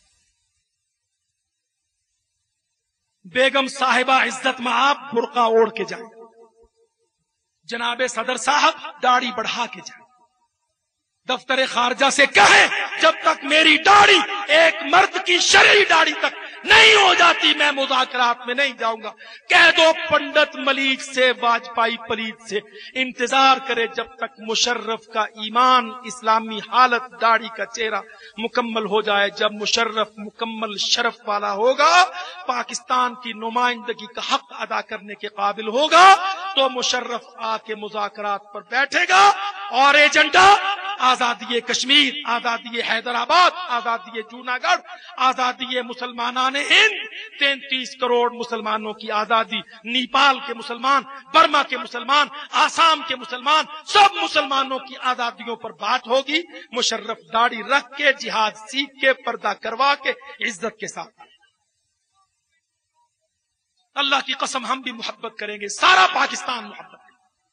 Speaker 2: بیگم صاحبہ عزت مآب برقع اوڑھ کے جائیں، جناب صدر صاحب داڑھی بڑھا کے جائیں، دفتر خارجہ سے کہیں جب تک میری داڑھی ایک مرد کی شرعی داڑھی تک نہیں ہو جاتی میں مذاکرات میں نہیں جاؤں گا۔ کہہ دو پنڈت ملیک سے، واجپائی پلیت سے انتظار کرے جب تک مشرف کا ایمان، اسلامی حالت، داڑھی کا چہرہ مکمل ہو جائے۔ جب مشرف مکمل شرف والا ہوگا، پاکستان کی نمائندگی کا حق ادا کرنے کے قابل ہوگا، تو مشرف آ کے مذاکرات پر بیٹھے گا اور ایجنڈا آزادی کشمیر، آزادی حیدرآباد، آزادی جوناگڑھ، آزادی مسلمانان ہند، 33 کروڑ مسلمانوں کی آزادی، نیپال کے مسلمان، برما کے مسلمان، آسام کے مسلمان، سب مسلمانوں کی آزادیوں پر بات ہوگی۔ مشرف داڑھی رکھ کے، جہاد سیکھ کے، پردہ کروا کے، عزت کے ساتھ۔ اللہ کی قسم ہم بھی محبت کریں گے، سارا پاکستان محبت کرے،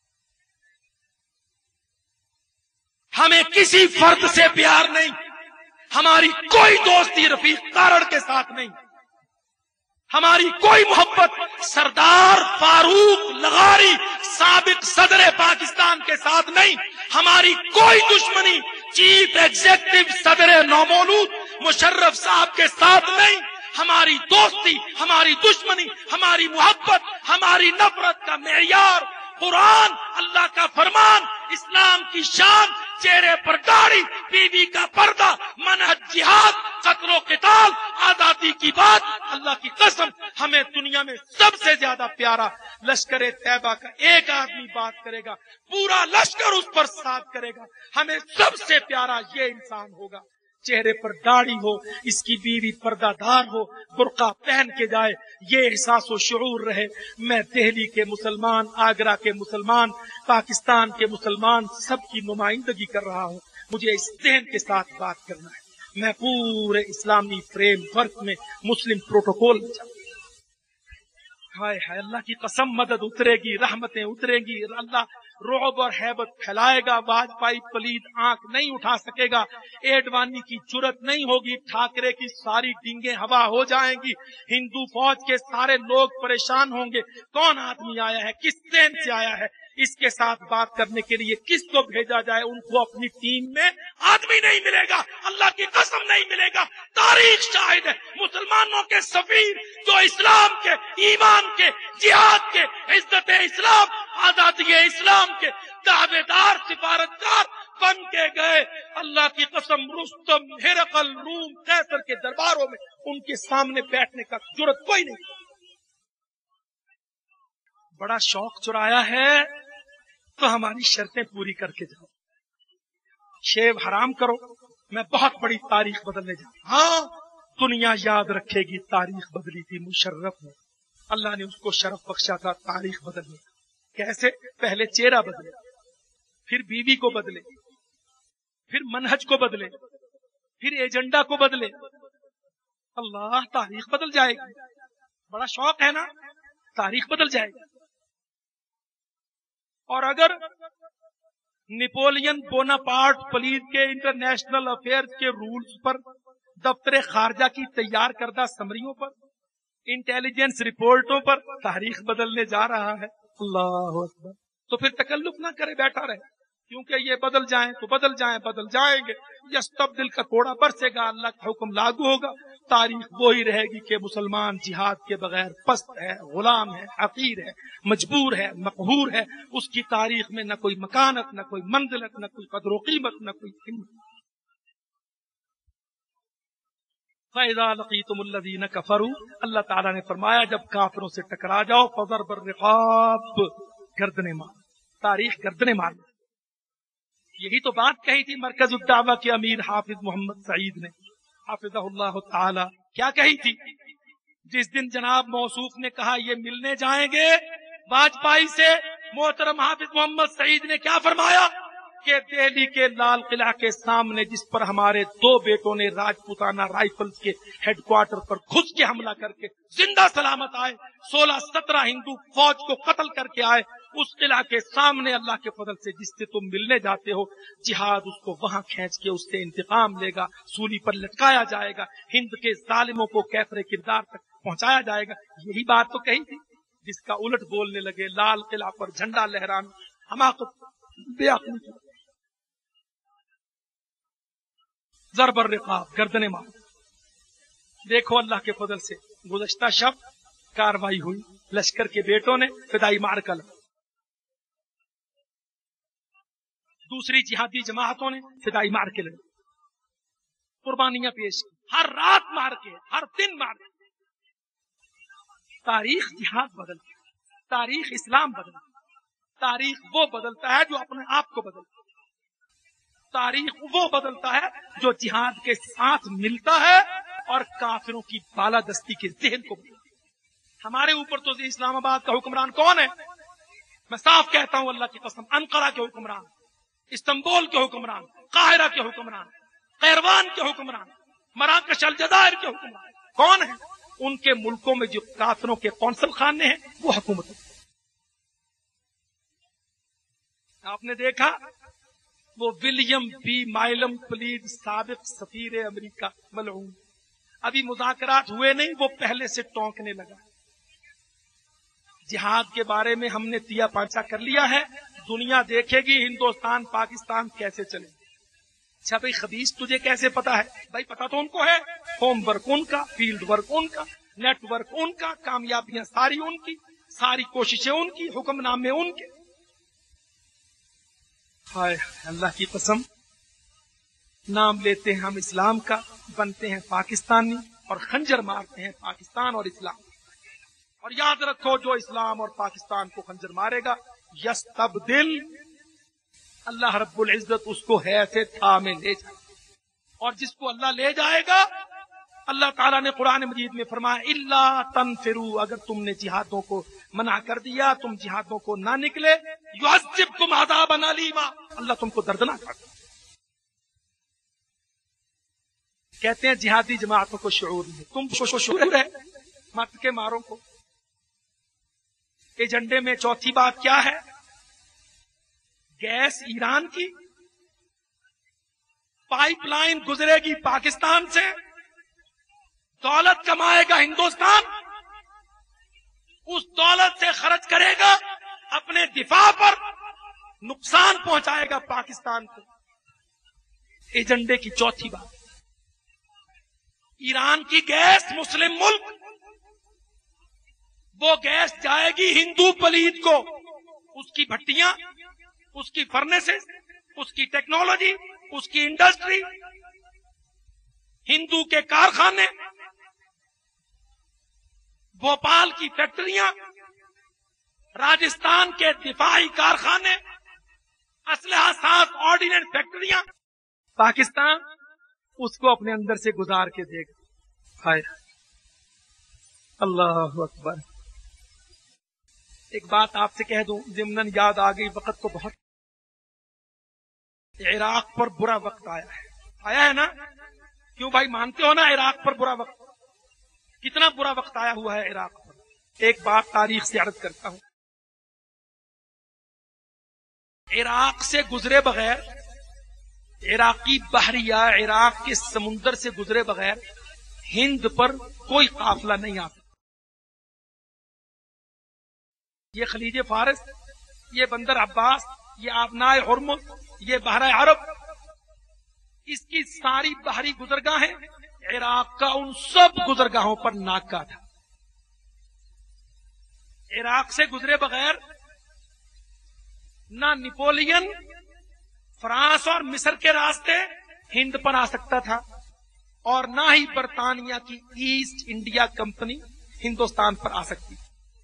Speaker 2: ہمیں کسی فرد سے پیار نہیں، ہماری کوئی دوستی رفیق کارڑ کے ساتھ نہیں، ہماری کوئی محبت سردار فاروق لغاری سابق صدر پاکستان کے ساتھ نہیں، ہماری کوئی دشمنی چیف ایگزیکٹو صدر نومولود مشرف صاحب کے ساتھ نہیں، ہماری دوستی، ہماری دشمنی، ہماری محبت، ہماری نفرت کا معیار قرآن، اللہ کا فرمان، اسلام کی شان، چہرے پر داڑھی، بیوی کا پردہ، منہج جہاد، قتل و قتال، آزادی کی بات۔ اللہ کی قسم ہمیں دنیا میں سب سے زیادہ پیارا لشکر طیبہ کا ایک آدمی بات کرے گا، پورا لشکر اس پر ساتھ کرے گا، ہمیں سب سے پیارا یہ انسان ہوگا، چہرے پر داڑھی ہو، اس کی بیوی پردہ دار ہو، برقع پہن کے جائے، یہ احساس و شعور رہے۔ میں دہلی کے مسلمان، آگرہ کے مسلمان، پاکستان کے مسلمان سب کی نمائندگی کر رہا ہوں، مجھے اس ذہن کے ساتھ بات کرنا ہے، میں پورے اسلامی فریم ورک میں، مسلم پروٹوکول میں چلوں۔ ہائے ہائے، اللہ کی قسم مدد اترے گی، رحمتیں اتریں گی، اللہ رعب اور ہیبت پھیلائے گا، واجپائی پلید آنکھ نہیں اٹھا سکے گا، ایڈوانی کی جرت نہیں ہوگی، ٹھاکرے کی ساری ڈینگیں ہوا ہو جائیں گی، ہندو فوج کے سارے لوگ پریشان ہوں گے، کون آدمی آیا ہے، کس ذہن سے آیا ہے، اس کے ساتھ بات کرنے کے لیے کس کو بھیجا جائے، ان کو اپنی ٹیم میں آدمی نہیں ملے گا، اللہ کی قسم نہیں ملے گا۔ تاریخ شاہد ہے، مسلمانوں کے سفیر جو اسلام کے، ایمان کے، جہاد کے، عزت اسلام، آزادی اسلام کے دعوے دار، سفارتکار بن کے گئے، اللہ کی قسم رستم، ہرقل، روم، قیصر کے درباروں میں ان کے سامنے بیٹھنے کا جرت کوئی نہیں۔
Speaker 3: بڑا شوق چرایا ہے تو ہماری شرطیں پوری کر کے جاؤ. شیو حرام کرو، میں بہت بڑی تاریخ بدلنے جاؤں. ہاں دنیا یاد رکھے گی تاریخ بدلی تھی مشرف نے، اللہ نے اس کو شرف بخشا تھا تاریخ بدلنے. کیسے؟ پہلے چہرہ بدلے، پھر بیوی کو بدلے، پھر منہج کو بدلے، پھر ایجنڈا کو بدلے. اللہ، تاریخ بدل جائے گی. بڑا شوق ہے نا، تاریخ بدل جائے گی. اور اگر نیپولین بوناپارٹ پلیز کے انٹرنیشنل افیئر کے رولز پر، دفتر خارجہ کی تیار کردہ سمریوں پر، انٹیلیجنس رپورٹوں پر تاریخ بدلنے جا رہا ہے، اللہ اکبر، تو پھر تکلف نہ کرے، بیٹھا رہے، کیونکہ یہ بدل جائیں تو بدل جائیں، بدل جائیں گے. یستبدل کا کوڑا برسے گا، اللہ کا حکم لاگو ہوگا. تاریخ وہی رہے گی کہ مسلمان جہاد کے بغیر پست ہے، غلام ہے، حقیر ہے، مجبور ہے، مقہور ہے. اس کی تاریخ میں نہ کوئی مکانت، نہ کوئی منزلت، نہ کوئی قدر و قیمت، نہ کوئی قیمت. فَإِذَا لَقِيتُمُ الَّذِينَ كَفَرُوا، اللہ تعالیٰ نے فرمایا جب کافروں سے ٹکرا جاؤ، فَضَرْبَ الرِّقَابِ، گردنیں مار. تاریخ گردنیں مار. یہی تو بات کہی تھی مرکز الدعوہ کے امیر حافظ محمد سعید نے، حافظہ اللہ تعالی. کیا کہی تھی؟ جس دن جناب موصوف نے کہا یہ ملنے جائیں گے واجپئی سے، محترم حافظ محمد سعید نے کیا فرمایا کہ دہلی کے لال قلعہ کے سامنے جس پر ہمارے 2 بیٹوں نے راجپوتانہ رائفلز کے ہیڈ کوارٹر پر گھس کے حملہ کر کے زندہ سلامت آئے، 16-17 ہندو فوج کو قتل کر کے آئے، اس قلعہ کے سامنے اللہ کے فضل سے جس سے تم ملنے جاتے ہو، جہاد اس کو وہاں کھینچ کے اس سے انتقام لے گا، سولی پر لٹکایا جائے گا، ہند کے ظالموں کو کیفر کردار تک پہنچایا جائے گا. یہی بات تو کہی تھی. جس کا الٹ بولنے لگے، لال قلعہ پر جھنڈا لہرانا حماقت، بے عقلی. ضرب الرقاب، گردنیں مار. دیکھو اللہ کے فضل سے گزشتہ شب کاروائی ہوئی، لشکر کے بیٹوں نے فدائی مارکا لڑا، دوسری جہادی جماعتوں نے فدائی مار کے لڑی، قربانیاں پیش کی، ہر رات مار کے، ہر دن مار کے. تاریخ جہاد بدلتی ہے، تاریخ اسلام بدلتا ہے. تاریخ وہ بدلتا ہے جو اپنے آپ کو بدلتا ہے. تاریخ وہ بدلتا ہے جو جہاد کے ساتھ ملتا ہے اور کافروں کی بالادستی کے ذہن کو بدلتا ہے. ہمارے اوپر تو اسلام آباد کا حکمران کون ہے؟ میں صاف کہتا ہوں اللہ کی قسم، انقرہ کے حکمران، استنبول کے حکمران، قاہرہ کے حکمران، قیروان کے حکمران، مراکش الجزائر کے حکمران کون ہیں؟ ان کے ملکوں میں جو کافروں کے قونصل خانے ہیں وہ حکومت ہے. آپ نے دیکھا وہ ولیم بی مائلم پلیز سابق سفیر امریکہ ملعون، ابھی مذاکرات ہوئے نہیں، وہ پہلے سے ٹونکنے لگا. جہاد کے بارے میں ہم نے تیا پانچا کر لیا ہے، دنیا دیکھے گی ہندوستان پاکستان کیسے چلے. اچھا بھائی خبیث تجھے کیسے پتا ہے؟ بھائی پتا تو ان کو ہے، ہوم ورک ان کا، فیلڈ ورک ان کا، نیٹ ورک ان کا، کامیابیاں ساری ان کی، ساری کوششیں ان کی، حکم نامے ان کے. ہائے اللہ کی قسم، نام لیتے ہیں ہم اسلام کا، بنتے ہیں پاکستانی اور خنجر مارتے ہیں پاکستان اور اسلام. اور یاد رکھو جو اسلام اور پاکستان کو خنجر مارے گا یستبدل، اللہ رب العزت اس کو ہے سے تھامے لے جائے. اور جس کو اللہ لے جائے گا، اللہ تعالیٰ نے قرآن مجید میں فرمایا الا تنفروا، اگر تم نے جہادوں کو منع کر دیا، تم جہادوں کو نہ نکلے، یعذبکم عذابا الیما، اللہ تم کو دردناک کر دے. کہتے ہیں جہادی جماعتوں کو شعور نہیں، تم کو شعور ہے، مت کے ماروں کو. ایجنڈے میں چوتھی بات کیا ہے؟ گیس ایران کی پائپ لائن گزرے گی پاکستان سے، دولت کمائے گا ہندوستان، اس دولت سے خرچ کرے گا اپنے دفاع پر، نقصان پہنچائے گا پاکستان کو. ایجنڈے کی چوتھی بات، ایران کی گیس مسلم ملک، وہ گیس جائے گی ہندو پلید کو، اس کی بھٹیاں، اس کی فرنیسز، اس کی ٹیکنالوجی، اس کی انڈسٹری، ہندو کے کارخانے، بھوپال کی فیکٹریاں، راجستھان کے دفاعی کارخانے، اسلحہ ساز آرڈیننس فیکٹریاں، پاکستان اس کو اپنے اندر سے گزار کے دے گا. ہائے اللہ اکبر. ایک بات آپ سے کہہ دوں، ضمناً یاد آ گئی، وقت کو بہت. عراق پر برا وقت آیا ہے نا؟ کیوں بھائی مانتے ہو نا عراق پر برا وقت؟ کتنا برا وقت آیا ہوا ہے عراق پر. ایک بات تاریخ سے عرض کرتا ہوں، عراق سے گزرے بغیر، عراقی بحریہ عراق کے سمندر سے گزرے بغیر ہند پر کوئی قافلہ نہیں آتا. یہ خلیج فارس، یہ بندر عباس، یہ آبنائے ہرمز، یہ بحر عرب، اس کی ساری بحری گزرگاہیں عراق کا ان سب گزرگاہوں پر ناکا تھا. عراق سے گزرے بغیر نہ نیپولین فرانس اور مصر کے راستے ہند پر آ سکتا تھا، اور نہ ہی برطانیہ کی ایسٹ انڈیا کمپنی ہندوستان پر آ سکتی.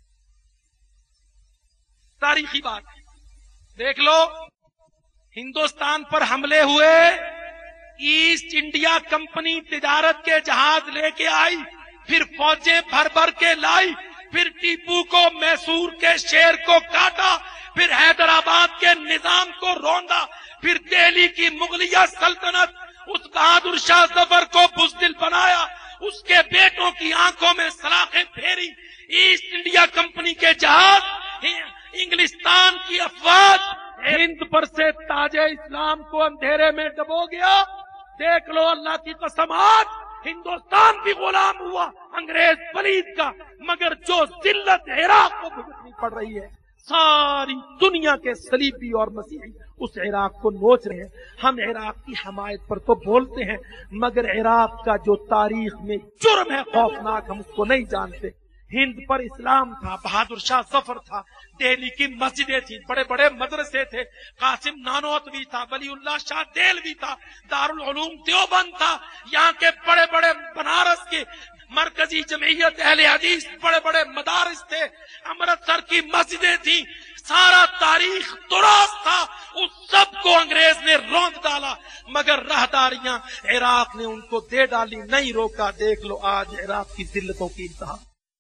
Speaker 3: تاریخی بات دیکھ لو، ہندوستان پر حملے ہوئے، ایسٹ انڈیا کمپنی تجارت کے جہاز لے کے آئی، پھر فوجیں بھر بھر کے لائی، پھر ٹیپو کو میسور کے شیر کو کاٹا، پھر حیدرآباد کے نظام کو روندا، پھر دہلی کی مغلیہ سلطنت اس بہادر شاہ ظفر کو بزدل بنایا، اس کے بیٹوں کی آنکھوں میں سلاخیں پھیری. ایسٹ انڈیا کمپنی کے جہاز، انگلستان کی افواج ہند پر سے تاج اسلام کو اندھیرے میں ڈبو گیا. دیکھ لو اللہ کی قسم، آج ہندوستان بھی غلام ہوا انگریز پلید کا، مگر جو ذلت عراق کو بھگتنی پڑ رہی ہے، ساری دنیا کے صلیبی اور مسیحی اس عراق کو نوچ رہے ہیں. ہم عراق کی حمایت پر تو بولتے ہیں، مگر عراق کا جو تاریخ میں جرم ہے خوفناک، ہم اس کو نہیں جانتے. ہند پر اسلام تھا، بہادر شاہ ظفر تھا، دہلی کی مسجدیں تھیں، بڑے بڑے مدرسے تھے، قاسم نانوتوی تھا، ولی اللہ شاہ دہلوی تھا، دارالعلوم دیوبند تھا، یہاں کے بڑے بڑے بنارس کے مرکزی جمعیت اہل حدیث بڑے بڑے مدارس تھے، امرتسر کی مسجدیں تھیں، سارا تاریخ درست تھا. اس سب کو انگریز نے روند ڈالا، مگر راہداریاں عراق نے ان کو دے ڈالی، نہیں روکا. دیکھ لو آج عراق کی ذلتوں کی انتہا.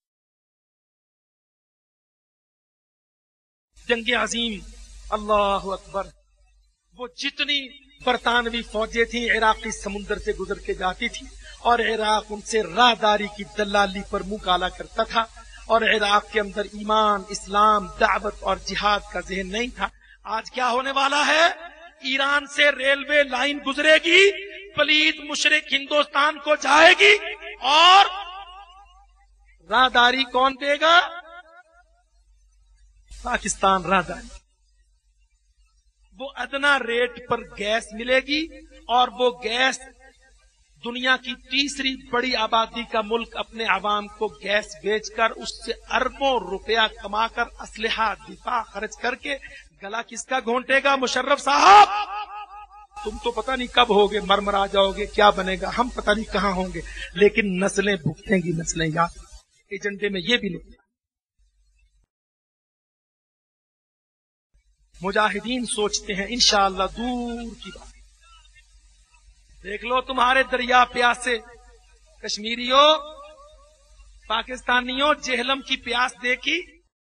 Speaker 3: جنگ عظیم، اللہ اکبر. وہ جتنی برطانوی فوجیں تھیں عراقی سمندر سے گزر کے جاتی تھی، اور عراق ان سے راہداری کی دلالی پر منہ کالا کرتا تھا، اور عراق کے اندر ایمان، اسلام، دعوت اور جہاد کا ذہن نہیں تھا. آج کیا ہونے والا ہے؟ ایران سے ریلوے لائن گزرے گی، پلید مشرق ہندوستان کو جائے گی، اور راہداری کون دے گا؟ پاکستان راہداری. وہ ادنا ریٹ پر گیس ملے گی، اور وہ گیس دنیا کی تیسری بڑی آبادی کا ملک اپنے عوام کو گیس بیچ کر اس سے اربوں روپیہ کما کر اسلحہ دفاع خرچ کر کے گلا کس کا گھونٹے گا؟ مشرف صاحب، تم تو پتہ نہیں کب ہوگے، مرمرا جاؤ گے، کیا بنے گا، ہم پتہ نہیں کہاں ہوں گے، لیکن نسلیں بھگتیں گی، نسلیں. یاد ایجنڈے میں یہ بھی نہیں. مجاہدین سوچتے ہیں انشاءاللہ دور کی بات. دیکھ لو تمہارے دریا پیاسے، کشمیریوں، پاکستانیوں، جہلم کی پیاس دیکھی،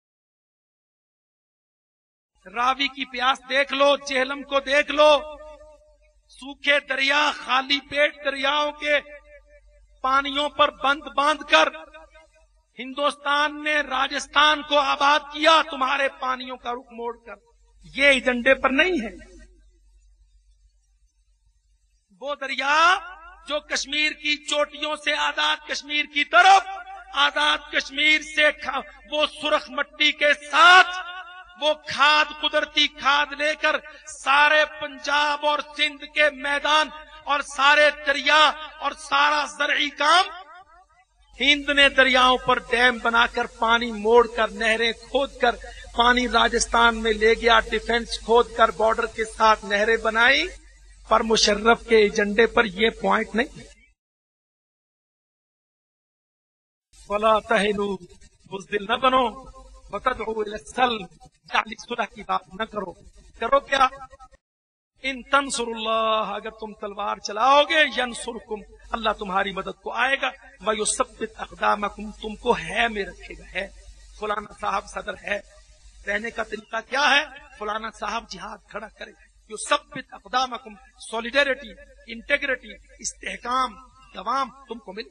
Speaker 3: راوی کی پیاس دیکھ لو، جہلم کو دیکھ لو. سوکھے دریا، خالی پیٹ دریاؤں کے پانیوں پر بند باندھ کر ہندوستان نے راجستھان کو آباد کیا، تمہارے پانیوں کا رخ موڑ کر. یہ ایجنڈے پر نہیں ہے. وہ دریا جو کشمیر کی چوٹیوں سے آزاد کشمیر کی طرف، آزاد کشمیر سے وہ سرخ مٹی کے ساتھ وہ کھاد، قدرتی کھاد لے کر سارے پنجاب اور سندھ کے میدان اور سارے دریا اور سارا زرعی کام، ہند نے دریاؤں پر ڈیم بنا کر پانی موڑ کر نہریں کھود کر پانی راجستھان میں لے گیا، ڈیفنس کھود کر بارڈر کے ساتھ نہریں بنائی. پر مشرف کے ایجنڈے پر یہ پوائنٹ نہیں. وَلَا تَهِنُوا، بزدل نہ بنو، वतदउ इला सल्म, यानी सुलह की बात न करो। करो क्या? इन तंसुरुल्लाह, अगर तुम तलवार चलाओगे, यंसुरकुम, अल्लाह तुम्हारी मदद को आएगा। व युसब्बित अक़दामकुम, तुमको है में रखेगा। है फलाना साहब सदर है, रहने का तरीका क्या है? फलाना साहब जिहाद खड़ा करेगा। युसब्बित अक़दामकुम, सॉलिडेरिटी, इंटेग्रिटी, इस्तेहकाम, दवाम तुमको मिले।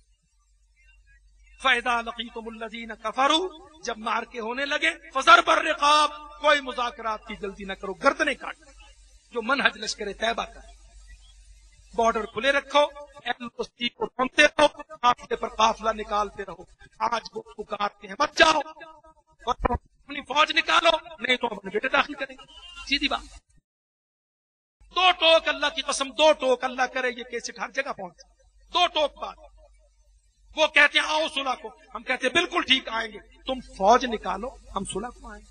Speaker 3: फ़इज़ा लक़ीतुमुल्लज़ीना कफ़रू, जब मार के होने लगे, फ़ज़रबर रिक़ाब, कोई मुज़ाकरात की जल्दी न करो, गर्दनें काटो, जो मनहज लश्कर तैयबा का। बॉर्डर खुले रखो, एलओसी को ढूंढते रहो, काफिले पर काफिला निकालते रहो। आज वो पुकारते हैं मत जाओ, और अपनी फौज निकालो, नहीं तो अपने बेटे दाखिल करेंगे। सीधी बात। दो टोक, अल्लाह की कसम, दो टोक अल्लाह करे ये केसेट हर जगह पहुंचे। दो टोक बात। वो कहते हैं आओ सुलह को, हम कहते हैं बिल्कुल ठीक आएंगे। तुम फौज निकालो, हम सुलह को आएंगे।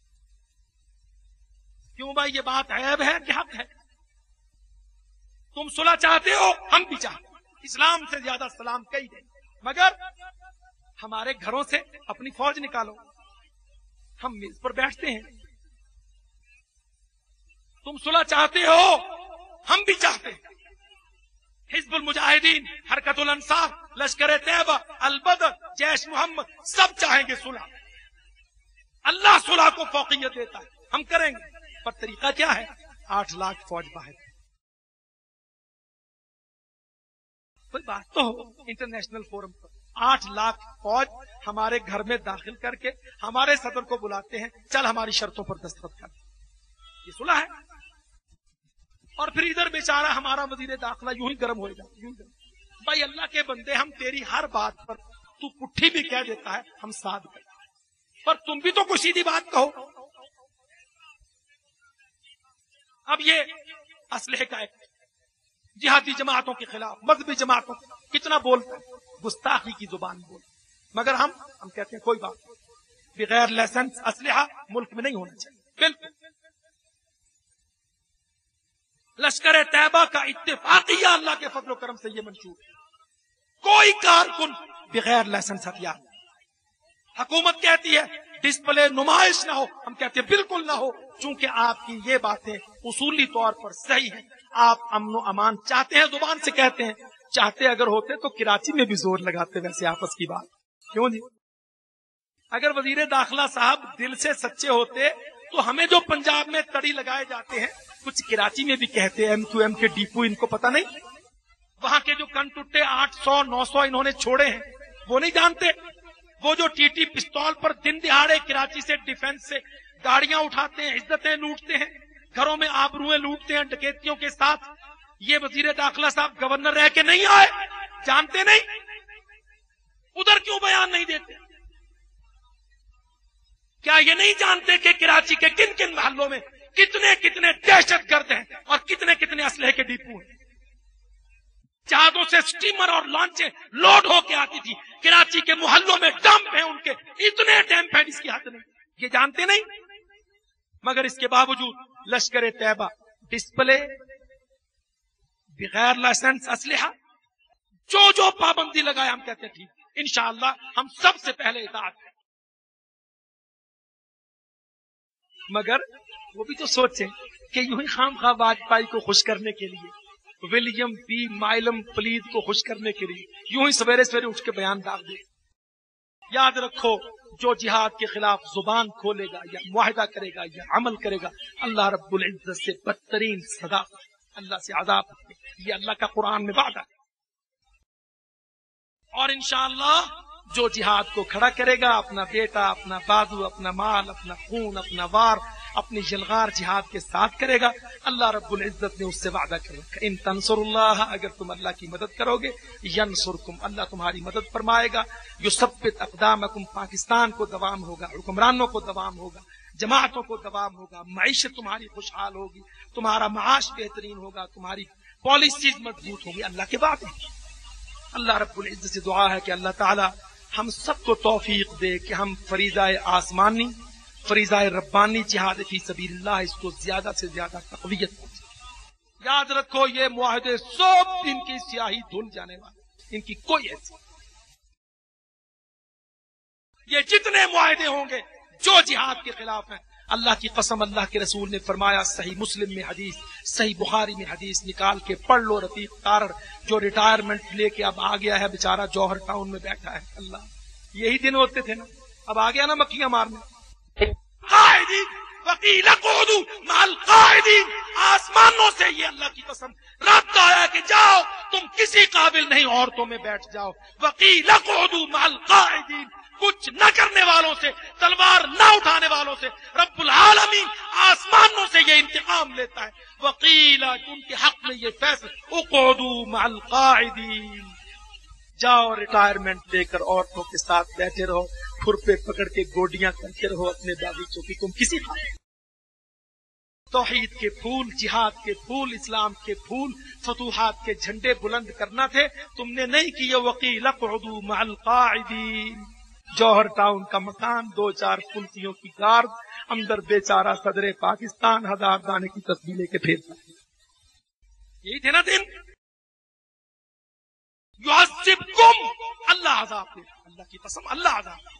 Speaker 3: क्यों भाई, ये बात ऐब है कि हक है? तुम सुलह चाहते हो, हम भी चाहते हैं, इस्लाम से ज्यादा सलाम कई दे, मगर हमारे घरों से अपनी फौज निकालो। हम मेज पर बैठते हैं। तुम सुलह चाहते हो, हम भी चाहते हैं। हिज़्बुल मुजाहिदीन, हरकतुल अंसार, लश्कर तैयबा, अल बदर, जैश मोहम्मद, सब चाहेंगे सुलह। अल्लाह सुलह को फौकियत देता है, हम करेंगे। पर तरीका क्या है? 8 लाख फौज बाहर। कोई बात तो हो इंटरनेशनल फोरम पर। 8 लाख फौज हमारे घर में दाखिल करके हमारे सदर को बुलाते हैं, चल हमारी शर्तों पर दस्तखत कर। ये सुलह है। और फिर इधर बेचारा हमारा वजीर दाखिला यूं ही गर्म होएगा, यूं ही गर्म। भाई अल्लाह के बंदे, हम तेरी हर बात पर तू पुट्ठी भी कह देता है, हम साथ करते हैं, पर तुम भी तो कुछ सीधी बात कहो। अब ये असलहे का एक जिहादी जमातों के खिलाफ, मजहबी जमातों कितना बोलता है, गुस्ताखी की जुबान बोल, मगर हम कहते हैं कोई बात नहीं, बगैर लाइसेंस असलहा मुल्क में नहीं होना चाहिए। बिल्कुल लश्कर तैयबा का इत्तेफाकिया अल्लाह के फजल करम से ये मंशूर है। कोई कारकुन बगैर लाइसेंस हथियार। हुकूमत कहती है डिस्प्ले नुमाइश ना हो, हम कहते हैं बिल्कुल ना हो, चूंकि आपकी ये बातें उसूली तौर पर सही हैं। आप अमन अमान चाहते हैं, जुबान से कहते हैं, चाहते अगर होते तो कराची में भी जोर लगाते वैसे आपस की बात। क्यों नहीं? अगर वजीर दाखिला साहब दिल से सच्चे होते तो हमें जो पंजाब में तड़ी लगाए जाते हैं, कुछ कराची में भी कहते हैं, M2M के डिपो इनको पता नहीं? वहां के जो कनटुट्टे 800 900 इन्होंने छोड़े हैं, वो नहीं जानते? वो जो टीटी पिस्तौल पर दिन दिहाड़े कराची से डिफेंस से गाड़ियां उठाते हैं, इज्जतें लूटते हैं, घरों में आबरूएं लूटते हैं डकैतियों के साथ, ये वजीर दाखिला साहब गवर्नर रह के नहीं आए, जानते नहीं? उधर क्यों बयान नहीं देते? क्या ये नहीं जानते कि कराची के किन किन मोहल्लों में कितने कितने दहशतगर्द हैं और कितने कितने असलहे के डिपो हैं? जहाजों से स्टीमर और लॉन्चें लोड होके आती थी, कराची के मोहल्लों में डंप हैं उनके, इतने डैम्प हैं इसकी हद नहीं। ये जानते नहीं? मगर इसके बावजूद लश्कर तैयबा डिस्प्ले, बगैर लाइसेंस असलहा, जो पाबंदी लगाए, हम कहते हैं ठीक, इंशाअल्लाह हम सबसे पहले इताअत करें। मगर वो भी तो सोचें कि यूं ही खामखा वाजपेयी को खुश करने के लिए, विलियम पी माइलम प्लीज को खुश करने के लिए यूं ही सवेरे सवेरे उठ के बयान डाल दे। याद रखो, जो जिहाद के खिलाफ जुबान खोलेगा या मुआहिदा करेगा या अमल करेगा, अल्लाह रब्बुल इज्जत से बदतरीन सदा, अल्लाह से अज़ाब, ये अल्लाह का कुरान में वादा है। और इंशाअल्लाह जो जिहाद को खड़ा करेगा, अपना बेटा, अपना बाजू, अपना माल, अपना खून, अपना वार, अपनी जलगार जिहाद के साथ करेगा, अल्लाह रब्बुल इज्जत ने उससे वादा कर रखा, इन तंसुरुल्लाह, अगर तुम अल्लाह की मदद करोगे, यंसुरकुम, अल्लाह तुम्हारी मदद फरमाएगा। युसब्बित अक़दामकुम, पाकिस्तान को दवाम होगा, हुक्मरानों को दवाम होगा, जमातों को दवाम होगा, मईशत तुम्हारी खुशहाल होगी, तुम्हारा माश बेहतरीन होगा, तुम्हारी पॉलिसीज मजबूत होगी। अल्लाह के बात है। अल्लाह रब्बुल इज्जत से दुआ है कि अल्लाह ताला हम सबको तौफीक दे कि हम फरीज़ाए आसमानी, फरीज़ाए रब्बानी जिहाद फी सबीलिल्लाह, इसको ज्यादा से ज्यादा तक़वियत पहुंचे। याद रखो, ये मुआहदे सब इनकी स्याही धुल जाने वाले, इनकी कोई ऐसी یہ جتنے معاہدے ہوں گے جو جہاد کے خلاف ہیں، اللہ کی قسم اللہ کے رسول نے فرمایا، صحیح مسلم میں حدیث، صحیح بخاری میں حدیث نکال کے پڑھ لو، رفیق تارڑ جو ریٹائرمنٹ لے کے اب آ گیا ہے بیچارہ جوہر ٹاؤن میں بیٹھا ہے، اللہ یہی دن ہوتے تھے نا، اب آ گیا نا مکھیاں مارنے، قائدین وقیل اقعدوا مع القاعدین، آسمانوں سے یہ اللہ کی قسم رد آیا کہ جاؤ تم کسی قابل نہیں عورتوں میں بیٹھ جاؤ، وقیل اقعدوا مع القاعدین، کچھ نہ کرنے والوں سے، تلوار نہ اٹھانے والوں سے رب العالمین آسمانوں سے یہ انتقام لیتا ہے، وقیل ان کے حق میں یہ فیصلہ اقعدوا مع القاعدین، جاؤ ریٹائرمنٹ لے کر عورتوں کے ساتھ بیٹھے رہو، کھرپے پکڑ کے گوڈیاں کرتے رہو اپنے باغیچوں کی، تم کسی حال توحید کے پھول، جہاد کے پھول، اسلام کے پھول، فتوحات کے جھنڈے بلند کرنا تھے، تم نے نہیں کیے، وقیل اقعدوا مع القاعدین، جوہر ٹاؤن کا مکان، 2-4 پلسیوں کی گارد، اندر بیچارہ صدر پاکستان 1000 دانے کی تسبیح لے کے پھیرتا ہے، یہی تھے نا دن، یعذبکم، اللہ عذاب دے، اللہ کی قسم اللہ عذاب دے،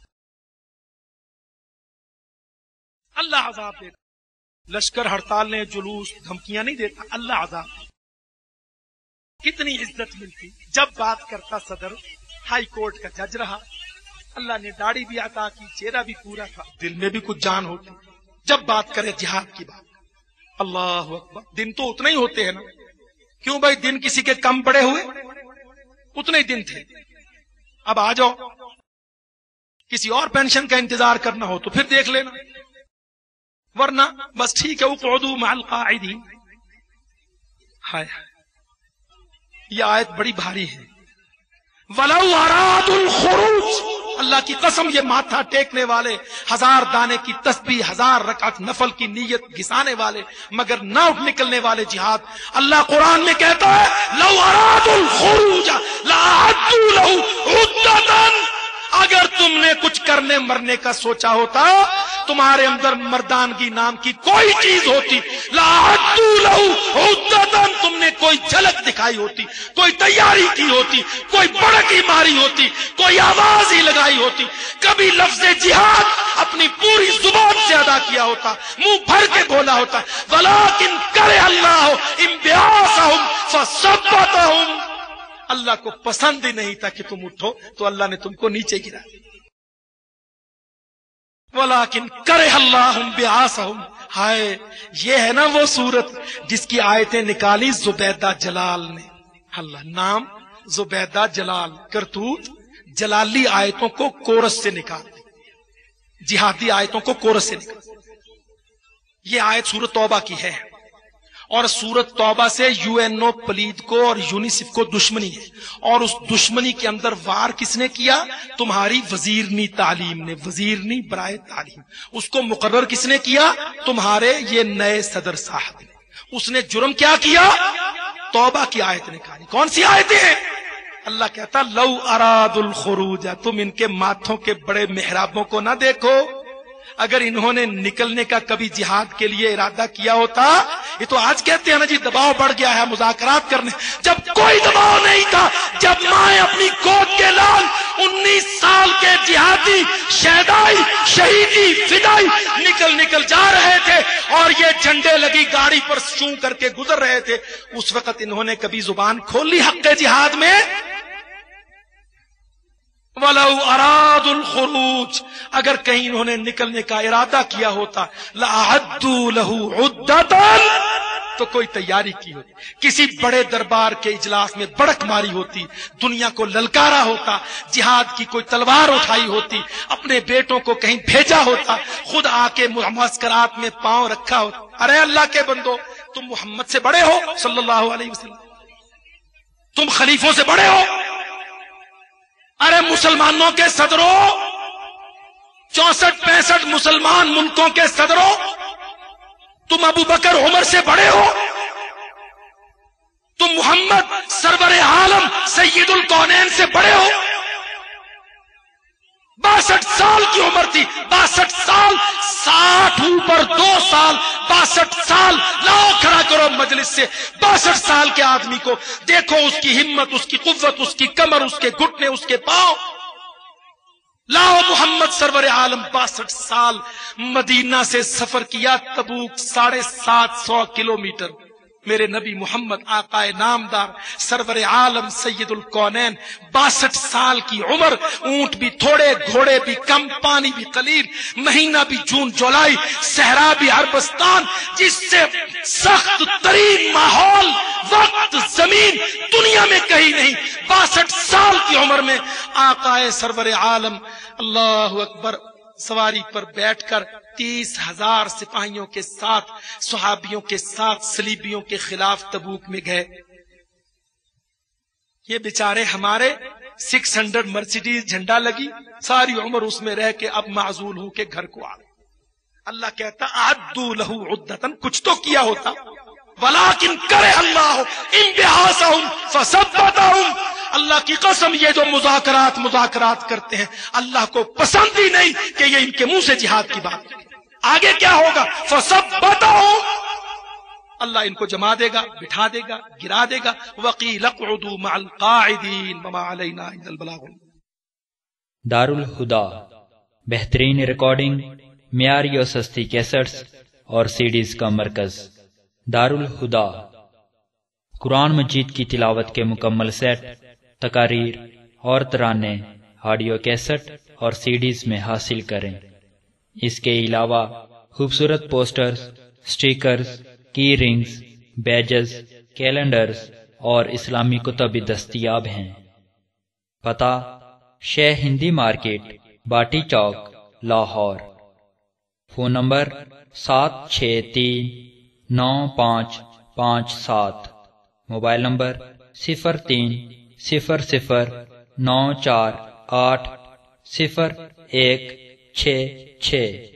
Speaker 3: اللہ عذاب دے، لشکر ہڑتالیں، جلوس، دھمکیاں نہیں دیتا، اللہ عذاب دے، کتنی عزت ملتی، جب بات کرتا صدر ہائی کورٹ کا جج رہا، اللہ نے داڑھی بھی عطا کی، چہرہ بھی پورا تھا، دل میں بھی کچھ جان ہوتی، جب بات کرے جہاد کی بات، اللہ اکبر، دن تو اتنے ہی ہوتے ہیں نا، کیوں بھائی دن کسی کے کم پڑے ہوئے، اتنے ہی دن تھے، اب آ جاؤ، کسی اور پینشن کا انتظار کرنا ہو تو پھر دیکھ لینا، ورنہ بس ٹھیک ہے، اقعدوا مع القاعدین، ہائے یہ آیت بڑی بھاری ہے، وَلَوْ أَرَادُوا الْخُرُوجَ، اللہ کی قسم یہ ماتھا ٹیکنے والے، 1000 دانے کی تسبیح، 1000 رکعت نفل کی نیت گھسانے والے، مگر نہ اٹھ نکلنے والے جہاد، اللہ قرآن میں کہتا ہے لَوْ أَرَادُوا الْخُرُوجَ لَأَعَدُّوا لَهُ عُدَّةً، اگر تم نے کچھ کرنے مرنے کا سوچا ہوتا، تمہارے اندر مردانگی نام کی کوئی چیز ہوتی، لَأَعَدُّوا لَهُ عُدَّةً، تم نے کوئی جھلک دکھائی ہوتی، کوئی تیاری کی ہوتی، کوئی بڑکی ماری ہوتی، کوئی آواز ہی لگائی ہوتی، کبھی لفظ جہاد اپنی پوری زبان سے ادا کیا ہوتا، منہ بھر کے بولا ہوتا، وَلَٰكِن كَرِهَ اللَّهُ انبعاثَهُمْ فَثَبَّتَهُمْ، اللہ کو پسند ہی نہیں تھا کہ تم اٹھو تو اللہ نے تم کو نیچے گرا دیا، وَلَٰكِن كَرِهَ اللَّهُ انبعاثَهُمْ، ہائے یہ ہے نا وہ صورت جس کی آیتیں نکالی زبیدہ جلال نے، اللہ نام زبیدہ جلال، کرتوت جلالی آیتوں کو کورس سے نکال دی، جہادی آیتوں کو کورس سے نکال، یہ آیت سورۃ توبہ کی ہے، اور سورۃ توبہ سے UNO پلید کو اور یونیسیف کو دشمنی ہے، اور اس دشمنی کے اندر وار کس نے کیا؟ تمہاری وزیرنی تعلیم نے، وزیرنی برائے تعلیم، اس کو مقرر کس نے کیا؟ تمہارے یہ نئے صدر صاحب نے، اس نے جرم کیا کیا؟ توبہ کی آیت نکالی، کون سی آیتیں ہیں؟ اللہ کہتا لو اراد الخروج، تم ان کے ماتھوں کے بڑے محرابوں کو نہ دیکھو، اگر انہوں نے نکلنے کا کبھی جہاد کے لیے ارادہ کیا ہوتا، یہ تو آج کہتے ہیں نا جی دباؤ بڑھ گیا ہے مذاکرات کرنے، جب کوئی دباؤ نہیں تھا، جب مائیں اپنی گود کے لال 19 سال کے جہادی شہدائی شہیدی فدائی نکل جا رہے تھے اور یہ جھنڈے لگی گاڑی پر شوں کر کے گزر رہے تھے، اس وقت انہوں نے کبھی زبان کھولی حق جہاد میں؟ وَلَوْ أَرَادُوا الْخُرُوجَ، اگر کہیں انہوں نے نکلنے کا ارادہ کیا ہوتا، لَأَعَدُّوا لَهُ عُدَّةً، تو کوئی تیاری کی ہوتی، کسی بڑے دربار کے اجلاس میں بڑک ماری ہوتی، دنیا کو للکارا ہوتا، جہاد کی کوئی تلوار اٹھائی ہوتی، اپنے بیٹوں کو کہیں بھیجا ہوتا، خود آ کے معسکرات میں پاؤں رکھا ہوتا۔ ارے اللہ کے بندو، تم محمد سے بڑے ہو صلی اللہ علیہ وسلم، تم خلیفوں سے بڑے ہو، ارے مسلمانوں کے صدروں، 64-65 مسلمان ملکوں کے صدروں، تم ابو بکر عمر سے بڑے ہو، تم محمد سرور عالم سید الکونین سے بڑے ہو، 62 سال کی عمر تھی، 62 سال، 60 اوپر 2 سال، 62 سال، لاؤ کھڑا کرو مجلس سے 62 سال کے آدمی کو، دیکھو اس کی ہمت، اس کی قوت، اس کی کمر، اس کے گھٹنے، اس کے پاؤں، लाओ मोहम्मद सरवर आलम 62 साल मदीना से सफर किया, तबूक 750 किलोमीटर। मेरे नबी मोहम्मद आकाए नामदार सरवर आलम सैयदुल कौनैन 62 साल की उम्र, ऊंट भी थोड़े, घोड़े भी कम, पानी भी कलील, महीना भी जून जुलाई, सहरा भी अरबस्तान, जिससे सख्त तरीन माहौल, वक्त, जमीन दुनिया में कहीं नहीं। 62 साल की उम्र में आकाए सरवर आलम अल्लाहु अकबर सवारी पर बैठकर 30,000 सिपाहियों के साथ, सहाबियों के साथ सलीबियों के खिलाफ तबूक में गए। ये बेचारे हमारे 600 मर्सिडीज झंडा लगी, सारी उम्र उसमें रह के अब माजूल हो के घर को आ गए। अल्लाह कहता अद्दू लहू उद्दतन, कुछ तो किया होता, वलाकिन करे अल्लाह इम्बिहासहुम फसब्बतहुम। अल्लाह की कसम, ये जो मुज़ाकरात करते हैं, अल्लाह को पसंद ही नहीं कि ये इनके मुंह से जिहाद की बात करें। आगे क्या होगा? फसब्बतहुम, अल्लाह इनको जमा देगा, बिठा देगा, गिरा देगा। वकील अक़उदू मअल क़ाइदीन वमा अलैना इल्लल बलाग़।
Speaker 1: दारुल हुदा, बेहतरीन रिकॉर्डिंग, मियारी और सस्ती कैसेट्स और सीडीज का मरकज। दारुल हुदा कुरान मजीद की तिलावत के मुकम्मल सेट, तकारीर और तराने ऑडियो कैसेट और सीडीज में हासिल करें। इसके अलावा खूबसूरत posters, stickers, key rings, badges, calendars और इस्लामी कुतब भी दस्तयाब हैं। पता शेह Hindi market, Bhati Chowk, Lahore. Phone number 7639557। Mobile number 030094801666।